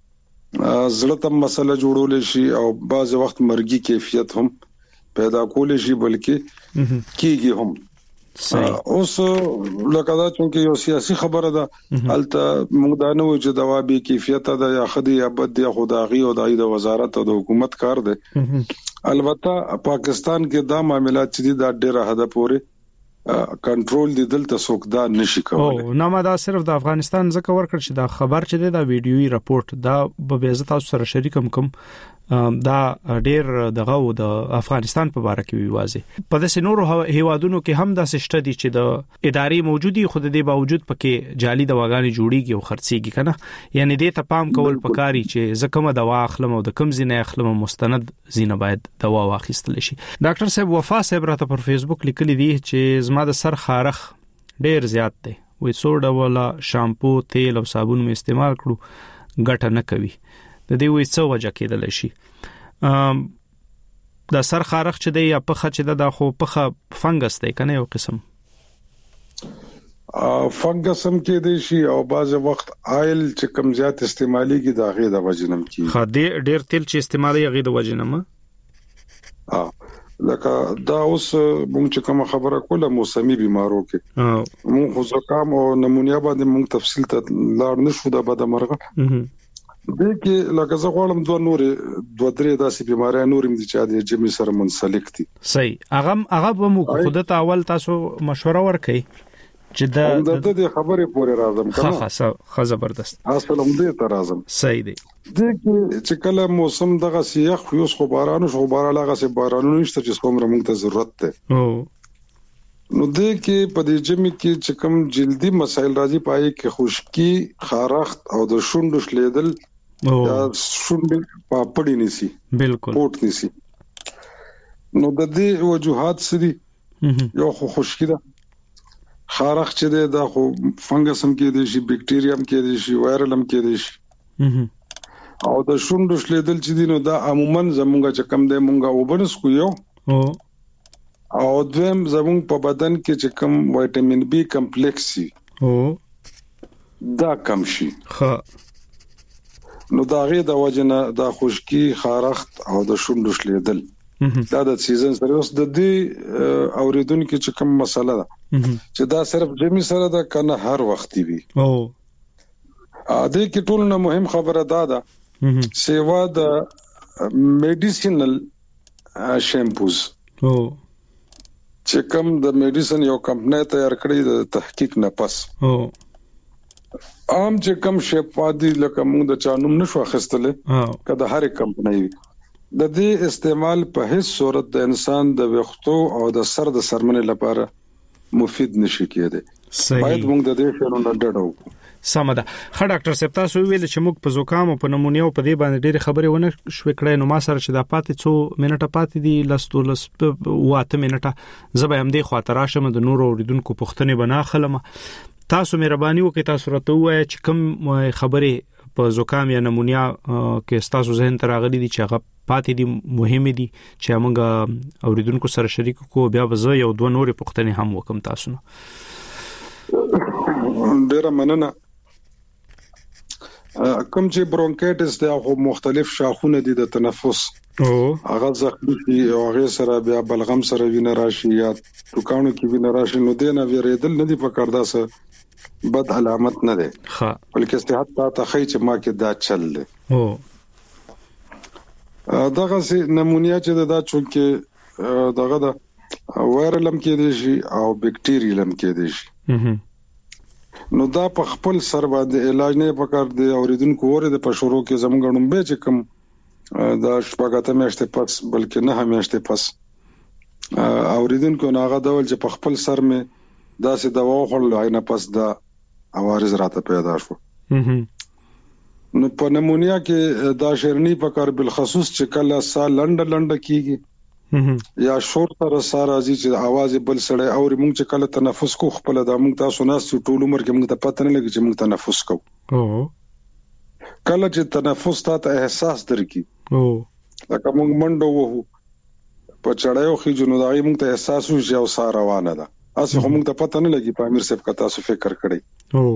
زړه ته مسله جوړول شي او بعض وخت مرګي کیفیت هم پیدا کول شي بلکې کیږي هم اوس لکه دا چې یو سیاسي خبره ده الته موږ دا نه و چې دوا به کیفیت ده یا خدي یا بد یا خدایي او د وزارت او د حکومت کار ده البته پاکستان کې دا معاملات چې دا ډېر حد پورې کنټرول دي دلته څوک دا نشي کولای او نو ما دا صرف د افغانستان ځکه ورکړ چې دا خبر چې دا ویډیوي راپورټ دا به عزت تاسو سره شریکم کوم دا ډېر دغه د افغانستان په اړه کې وی واځي په داسې نورو هیوادونو کې هم داسې شته دي چې د ادارې موجودي خود دې باوجود پکې جعلي دواګانې جوړیږي او خرڅيږي کنه یعنی دې ته پام کول پکاري چې زکه دوا اخلم او د کم زینه اخلم مستند زینه باید دوا واخیستل شي ډاکټر صاحب وفا صاحب راته پر فیسبوک لیکلي دي چې زما د سر خارخ ډېر زیات دی وې سوډا ولا شامپو تیل او صابون می استعمال کړو ګټه نه کوي د دې وې څو وجه کېدل شي ام د سر خارخ چې دی یا پخه چې د خو پخه فنګس دی کنه یو قسم ا فنګس هم کې دی شي او بعض وخت آیل چې کم زیات استعمالي کې د غې د وجنم کې خا دې ډېر تیل چې استعمالي غې د وجنم ا لکه دا اوس مونږ چې کوم خبره کوله موسمي بيمارو کې مونږ خو زکام او نمونیا باندې مونږ تفصیل ته لاړ نشو د بده مرغه د کې لکه زه غواړم دوه نورې دوه درې داسې بیماری نورې مې چې د جمی سره منسلک دي صحیح هغه هغه به مو خود ته اول تاسو مشوره ورکړئ چې دا د دې خبرې پورې راځم کنه ها ها ها زبردست اصل هم دې ته راځم صحیح دی د کې چې کله موسم دغه سیاخ یوس خو بارانو شو باران هغه سي بارانو نشته چې څومره موږ ته ضرورت ده او نو د کې په دې جمی کې چې کوم جلدي مسایل راځي پای کې خشکی خارخت او د شونډو شلیدل دا شونډې پاپړې نسی بالکل پورت نسی نو د دې وجوهات سدي یو خو خشکی ده خارخ چې ده دا خو فنګس هم کې دي شي بکټیریا هم کې دي شي وایرل هم کې دي شي او د شونډو شلیدل چې دي نو دا عموما زمونږه چې کم ده مونږه وبنس کو یو او دویم زمونږ په بدن کې چې کم وټامین بي کمپلیکس سي او دا کم شي. ها نو دا غي د وجنه د خشکی خارخت او د شونډو شلیدل دا د سیزن سره اوس د دې اوریدونکو چې کوم مسله ده چې دا صرف جمی سره ده کنه هر وخت وي. او ا دې کې ټول نه مهم خبره ده دا سیوا د میډیسینل شیمپوز او چې کوم د میډیسن یو کمپنی تیار کړی د تحقیق نه پس او عام چې کوم شپادي لکه موږ د چانوم نشو اخستله کله هر کمپنی د دې استعمال په هیڅ صورت د انسان د وختو او د سر د سرمنې لپاره مفید نشي کېده. باید موږ د دې شنو نه ډډو. سمده. خا ډاکټر صاحب تاسو ویل چې موږ په زکام او په نمونیا او په دې باندې ډېر خبرې ونه شوې کړې، نو ما سره چې دا پاتې څو منټه پاتې دي لستو لس واته منټه زبې هم دې خاطر راشم د نور اوریدونکو پوښتنه بنا خلم. تاسو مهرباني وکړئ تاسو راته وایئ چې کوم خبرې په زکام یا نمونیا کې تاسو ذهن ته راغلي دي چې هغه پاتې دي مهمه دي چې موږ اوریدونکو سره شریک کو، بیا به زه یو دوه نورې پوښتنې هم وکم تاسو نه. ډیره مننه. کوم چې برونکایټس د خو مختلف شاخونه دي د تنفس او هغه زخمی دي او هغه سره بیا بلغم سره وینه راشي یا ټوکانو کې وینه راشي، نو دینه ویریدل نه دي پکار دا څه بد علامت نه ده. ها بلکې صحت ته خی چې ما کې دا چل ده. او دغه سي نمونیا چې دا چونکه دغه دا وایرلم کې دي شي او بکټیریلم کې دي شي، نو دا په خپل سر باندې علاج نه پکار دی. اوریدونکو وره د پښورو کې زمونږ نوم به چې کوم دا شپږاته میاشتې پس بلکې نه میاشتې پس اوریدونکو ناغه ډول چې په خپل سر مې دا سي دوا خورل عینه پس دا عوارض راته پیدا شو. نو په نمونیا کې دا شرنی پکار بل خصوص چې کله سا لنډ لنډ کیږي یا شور تر سره ازي چې आवाज بل سړی او موږ چې کله تنفس کو خپل د موږ تاسو ناس ټول عمر کې موږ ته پته نه لګي چې موږ تنفس کوو. او کله چې تنفس ته احساس درکې او لکه موږ منډو وو په چړایو خې جنو دا موږ ته احساس وشي او سار روانه ده اصل موږ ته پته نه لګي په امیر صاحب کا تاسو فکر کړی. او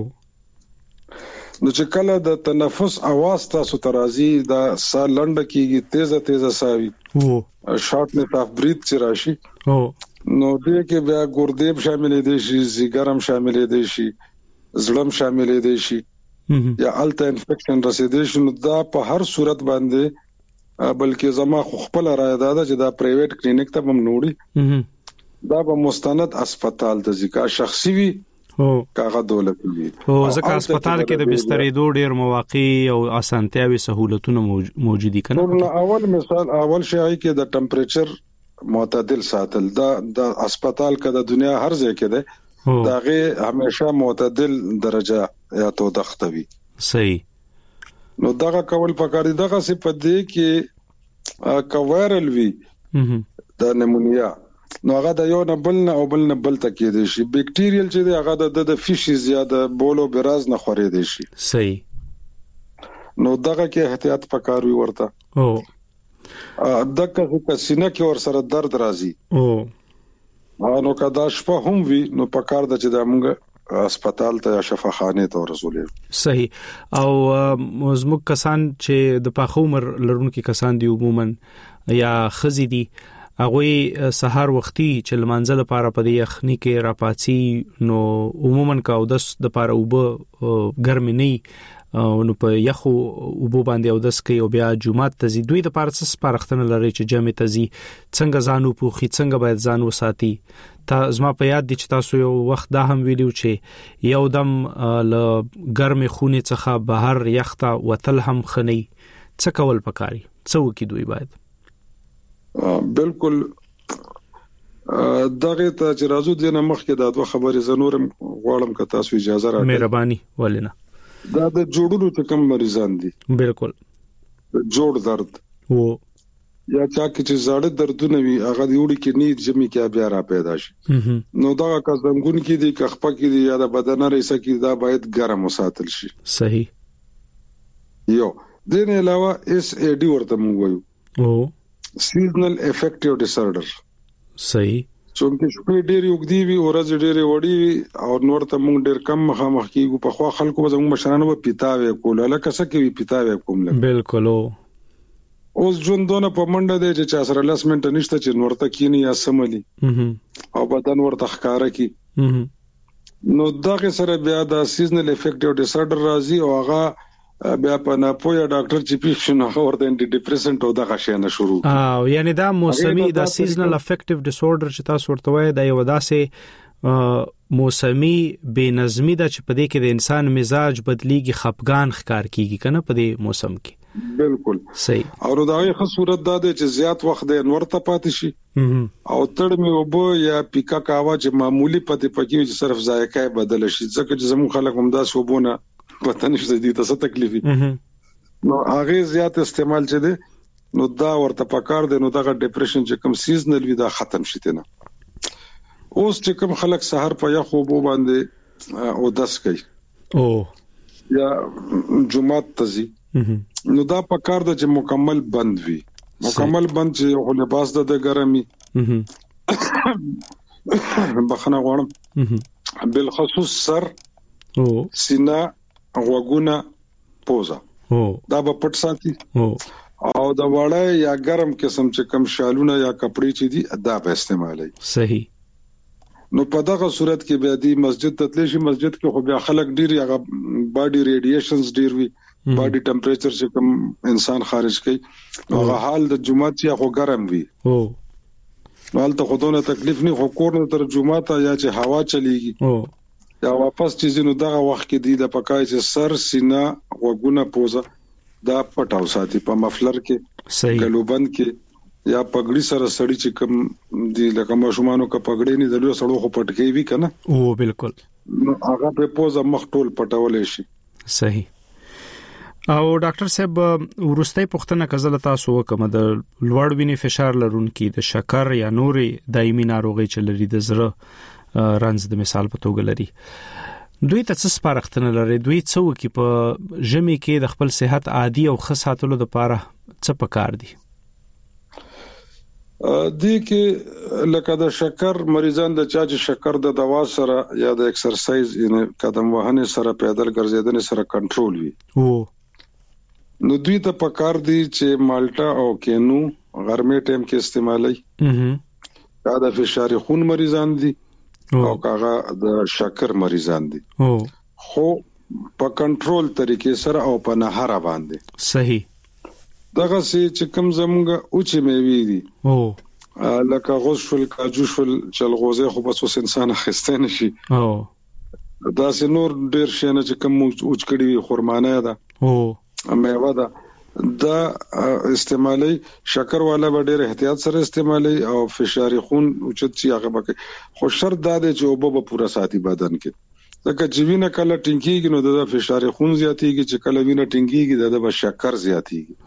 نو چې کله د تنفس आवाज تاسو ترازی دا سا لنډ کیږي تیزه تیزه ساوي او شارټ نه تاف بریث چې راشي، او نو دې کې بیا ګردیب شامل دي شي، زیګرم شامل دي شي، زړم شامل دي شي یا الټا انفیکشن رسیدي شي، نو دا په هر صورت باندې بلکې زما خپل رائے ده چې دا پرایویټ کلینیک ته هم نوړي، دا به مستند هسپتال ته ځکه شخصي وي او کاغه دولت وي. او ځکه هسپتال کې د بسترې دوه ډیر مواقع او اسانتیاوي سہولتونه موجودي کنه. نو اول مثال اول شی کې د ټمپریچر معتدل ساتل، دا د هسپتال کې د دنیا هر ځای کې ده داغه همیشه معتدل درجه یا تو دختوي. صحیح. نو دغه کول پکار دي. دغه څه په دې کې کوایرل وی د نمونیا، نو هغه د یو نه بل نه او بل نه بل تکې دي شي. بکټیریل چې دی هغه د د فیشز زیاده بولو براز نه خوري دي شي. صحیح. نو دغه کې احتیاط پکار وي ورته. او دغه په سینه کې ور سره درد راځي، او نو کدا شپه هم وي نو پکار د چې د موږ هسپتال ته یا شفاخانه ته ورسولې. صحیح. او زموږ کسان چې د پاخه عمر لرونکو کسان دي عموما یا خزي دي هغه سحر وختي چې لمانځه لپاره په دې یخني کې راپاتسي، نو عموما کا او دس د لپاره وب ګرمي نه نو په یخو وب باندې او دس کې او بیا جمعه ته زی دوی د لپاره څه سپارښتنه لري چې جمع ته زی څنګه ځانو پوخي څنګه باید ځان وساتي. تا زما په یاد دي چې تاسو یو وخت دا هم ویلو چې یو دم ل ګرمي خوني څخه بهر یخته وتل هم خني، څه کول پکاري، څه وکي دوی باید؟ بالکل دغه ته چې راځو د نه مخکې دا دوه خبرې زنورم غواړم که تاسو اجازه راکړئ. مهرباني ولنه. دا د جوړولو ته کم مریضان دي. بالکل. جوړ درد وو یا چا کې چې زړه دردونه وي هغه دی وړي کې نید جمعي کې بیا را پیدا شي، نو دا کا زنګون کې دي که خپه کې دي یا د بدن رئیسه کې دا باید ګرم وساتل شي. صحیح. یو دین علاوه اس ای ډي ورته موږ وایو، او seasonal affective disorder. صحیح. څومره شپې ډېری وګدي وي او ورځ ډېری وړي وي او نور ته موږ ډېر کم مخامخ کیږو. په خوا خلکو زموږ مشرانو په پیتاوي کول لکه څه کوي پیتاوي کوم لکه بالکل. اوس ژوندونه په منډه دی چې چا سره لاس منټ نشته چې نور ته کینی یا سملی او بدن ورته ښکارا کی. نو دغه سره بیا د سیزنل افیکټیو ډیسارډر راځي او هغه بیا په نه پوهه ډاکټر چې پیښنه ورته انټي ډیپریسنټ او دغه شی نه شروع. او یعنی دا موسمي دا سیزنل افیکټیو ډیسورډر چې تاسو ورته وایي دا یو داسې موسمي بے نظمی دا چې په دې کې د انسان مزاج بدلیږي، خپګان ښکار کیږي کنه په دې موسم کې. بالکل صحیح. او دا یو ښه صورت دا دی چې زیات وخت د انور ته پاتې شي او تړ می وبو یا پیکا کاوا چې معمولی پته پکې چې صرف ذایقه بدل شي ځکه چې زموږ خلک هم دا سوبونه پته نشته دي تاسو تکلیفي نو هغه زیات استعمال چي دي نو دا ورته پکار دي نو دا ډیپریشن چې کوم سیزنل وي دا ختم شي ته نه. اوس چې کوم خلک سحر په یخو بو باندې او داس کوي او یا جمعات تزي نو دا پکار د چې مکمل بند وي، مکمل بند چې خو لباس د ګرمي بخنه غواړم بالخصوص سر او سینا غوګونه پوزا دا به پټ ساتي او دا وړه یا ګرم قسم چې کم شالونه یا کپڑے چې دي دا به استعمالي. صحیح. نو په دغه صورت کې بیا دی مسجد ته تللی شي، مسجد کې خو بیا خلک ډیر یا باډي ریډیشنز ډیر وي، باډي ټمپریچر چې کم انسان خارج کوي هغه حال د جمعه چې خو ګرم وي او حالت خودونه تکلیف نه خو کور نه تر جمعه ته یا چې هوا چلیږي او یا واپس چې زینو دغه وخت کې دی د پکای چې سر سینا غوګونه پوزا دا پټاو ساتي په مفلر کې. صحیح. ګلوبند کې یا پګړی سره سړی چې کوم دی لکه ماشومانو کا پګړی نه دلو سړو خو پټکی وی کنه او بالکل نو هغه په پوزا مخ ټول پټولې شي. صحیح. او ډاکټر صاحب ورستۍ پوښتنه کزله تاسو وکم د لوړ وینې فشار لرونکي د شکر یا نورې دایمي ناروغي چې لري د زړه رنځ د مثال په توګه لري دوی ته څه سپارښتنه لري؟ دوی څه وکي په ژمي کې د خپل صحت عادي او ښه ساتلو لپاره څه پکار دي؟ دي کې لکه د شکر مریضان د چا چې شکر د دوا سره یا د ایکسرسایز یعنی قدم وهنې سره پیدل ګرځیدنې سره کنټرول وي او نو دوی ته پکار دي چې مالټا او کینو غرمې ټیم کې استعمالي. دا د فشار خون مریضان دي او کاغه د شکر مریضان دي او خو په کنټرول طریقې سره او په نهار باندې. صحیح. دغه سي چې کوم زمونږه اوچې میوي دي او لکه غوز شول کاجو شول چلغوزه خو بس اوس انسان خسته نشي او دا سي نور ډیر شنه چې کوم اوچ کړي خرمانه ده او میوه ده دا استعمالي شکر والا به ډېر احتیاط سره استعمالي او فشار خون اوچت شي هغه بکې خو شرط دا دی چې وبو په پورا ساتي بدن کې ځکه چې وینه کله ټینګيږي نو د فشار خون زیاتېږي چې کله وینه ټینګيږي د شکر زیاتېږي.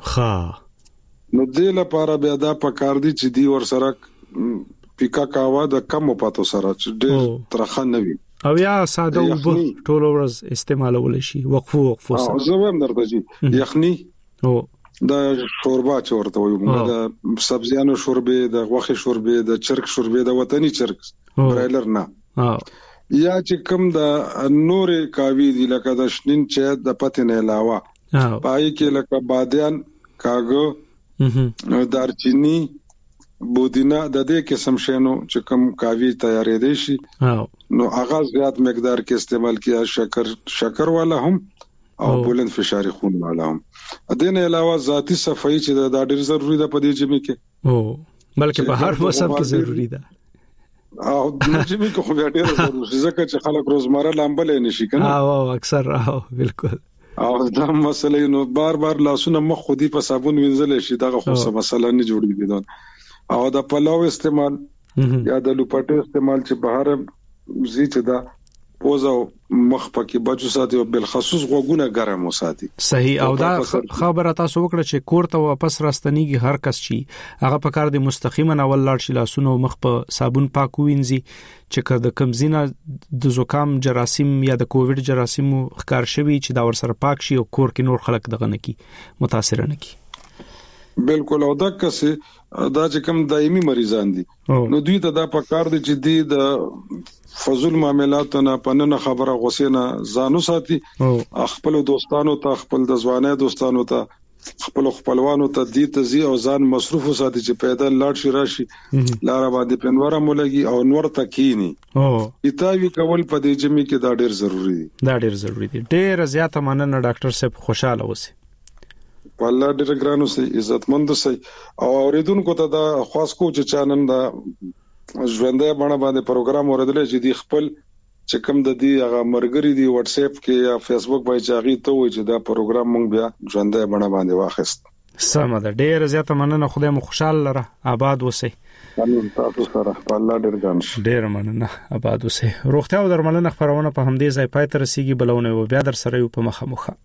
ها نو دې لپاره بیا دا پکار دي چې دی ور سره پیکا کاوا د کم پاتو سره چې ډېر ترخه نه وي او یا ساده وب ټول ورځ استعمالول شي وقفو وقفو سره. او زه هم درته جی یخني او د شوربا چې ورته وایو د سبزیانو شوربې د غوښې شوربې د چرګ شوربې د وطني چرګ برایلر نه یا چې کوم د نورې کاوی دي لکه د شنین چې د پته نه علاوه پای کې لکه بادیان کاغو دارچینی بودینا د دې قسم شینو چې کوم کاوی تیارې دي شي نو اغاز زیات مقدار کې استعمال کیا شکر شکر والا هم او بلند فشار خون والا هم. دنه علاوه ذاتی صفائی چې دا ډیر ضروری ده په دې جمع کې او بلکې په هر موسم کې ضروری ده او د جمع کې خو بیا ډیر ضروری ځکه چې خلک روزمره لامبل نشي کنه او اکثر او بالکل او دا مسله نو بار بار لاسونه مخ خودي په صابون وینځل شي دا خو څه مسله نه جوړیږي دون او د پلاو استعمال یا د لوپټو استعمال چې بهر زی چې دا پوزا مخ پکې بچو ساتي او بل خصوص غوګونه ګرم وساتي. صحیح. او دا خبره تاسو وکړه چې کور ته واپس راستنیږي هر کس شي هغه په کار دي مستقیما اول لاړ شي لاسونه مخ په صابون پاک وینځي چې کله کمزینه د زکام جراثیم یا د کووډ جراثیم ښکار شوی چې دا ور سره پاک شي او کور کې نور خلک دغه نه کی متاثر نه کی. بالکل. او دا کسه دا چې کوم دایمي مریضان دي نو دوی ته دا پکار دي چې دی د فضل معاملاتو نه پننه خبره غوسه نه ځانو ساتي خپل دوستانو ته خپل د ځواني دوستانو ته خپل خپلوانو ته دي ته زی او ځان مصروف ساتي چې پیدا لاړ شي راشي لار باندې پنوره مولګي او نور تکینی او ایتاوی کول په دې جمی کې دا ډیر ضروری دي دا ډیر ضروری دي ډیر زیاته مننه ډاکټر صاحب خوشاله اوسئ په الله ډیر ګرانو سي عزتمند سي او اوریدونکو ته دا خاص کو چې چانن دا ژوندې باندې باندې پروګرام اوریدل چې دی خپل چې کوم د دې هغه مرګري دی واتس اپ کې یا فیسبوک باندې چاغي ته وي چې دا پروګرام مونږ بیا ژوندې باندې باندې واخیست سم ده ډیر زیاته مننه خدای مو خوشاله لره آباد اوسئ امين تاسو سره په الله ډیر ګران ډیر مننه آباد اوسئ روغتیا او درملنه خبرونه په همدې ځای پای ته رسیدي بلونه و بیا در سره یو په مخه مخه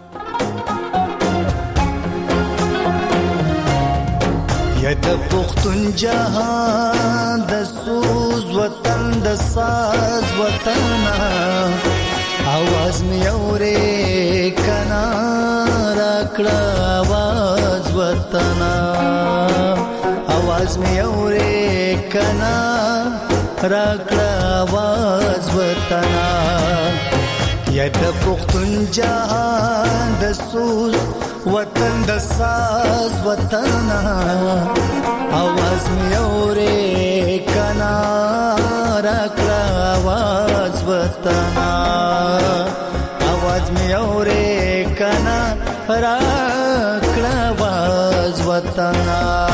یا د پختون جهان د سوز وطن د ساز وطن आवाज می اورې کنا راکړه आवाज وطن आवाज می اورې کنا راکړه आवाज وطن یا د پختون جهان د سوز وطن د ساز وطن आवाज می اورې کنا راکړه आवाज وطن आवाज می اورې کنا راکړه आवाज وطن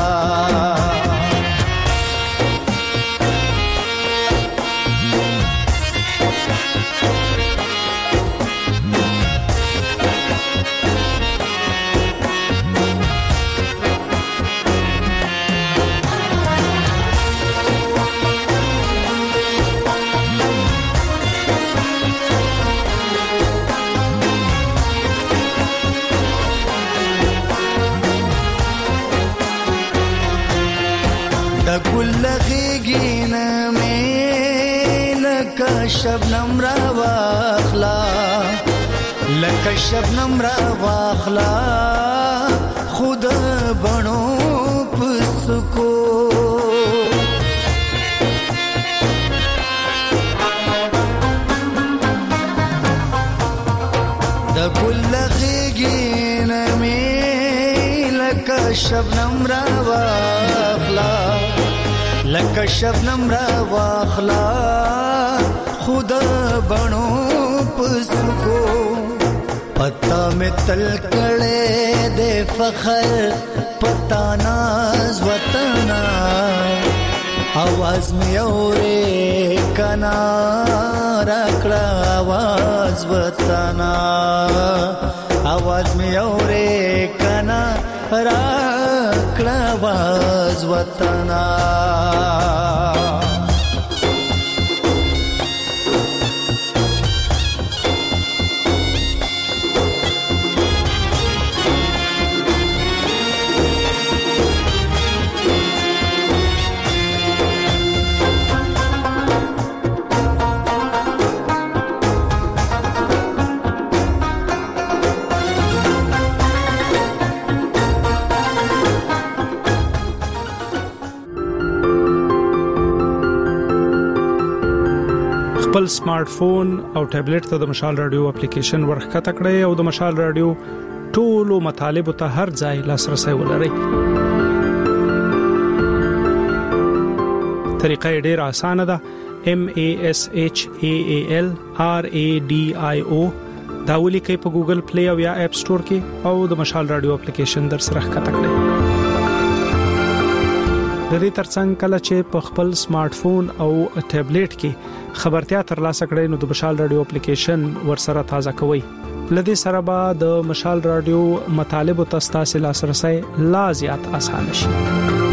لغينا ميلك شبنم را واخلا لك شبنم را واخلا خود بنو پسکو د ګل لغينا ميلك شبنم را واخلا لکه شبنم را واخلا خود بنو پسکو پتا میں تل کڑے دے فخر پتا ناز وطنا आवाज میں اورے کنا راکڑا आवाज وطنا आवाज میں اورے کنا راکڑا आवाज وطنا خپل سمارټ فون او ټابلیټ ته د مشال رادیو اپلیکیشن ورخته کړئ او د مشال رادیو ټولو مطالب ته هر ځای لاسرسي ولرئ. طریقه ډېر اسانه ده. M A S H A A L R A D I O دا ولیکئ په ګوګل پلی او یا اپ سٹور کې او د مشال رادیو اپلیکیشن در سره ښکته کړئ. د دې ترڅنګ کله چې په خپل سمارټ فون او ټابلیټ کې خبرتیا ترلاسه کړئ نو د مشال رادیو اپلیکیشن ورسره تازه کوئ. لدې سره به د مشال رادیو مطالب او تاسو لاسرسي لا زیات اسانه شي.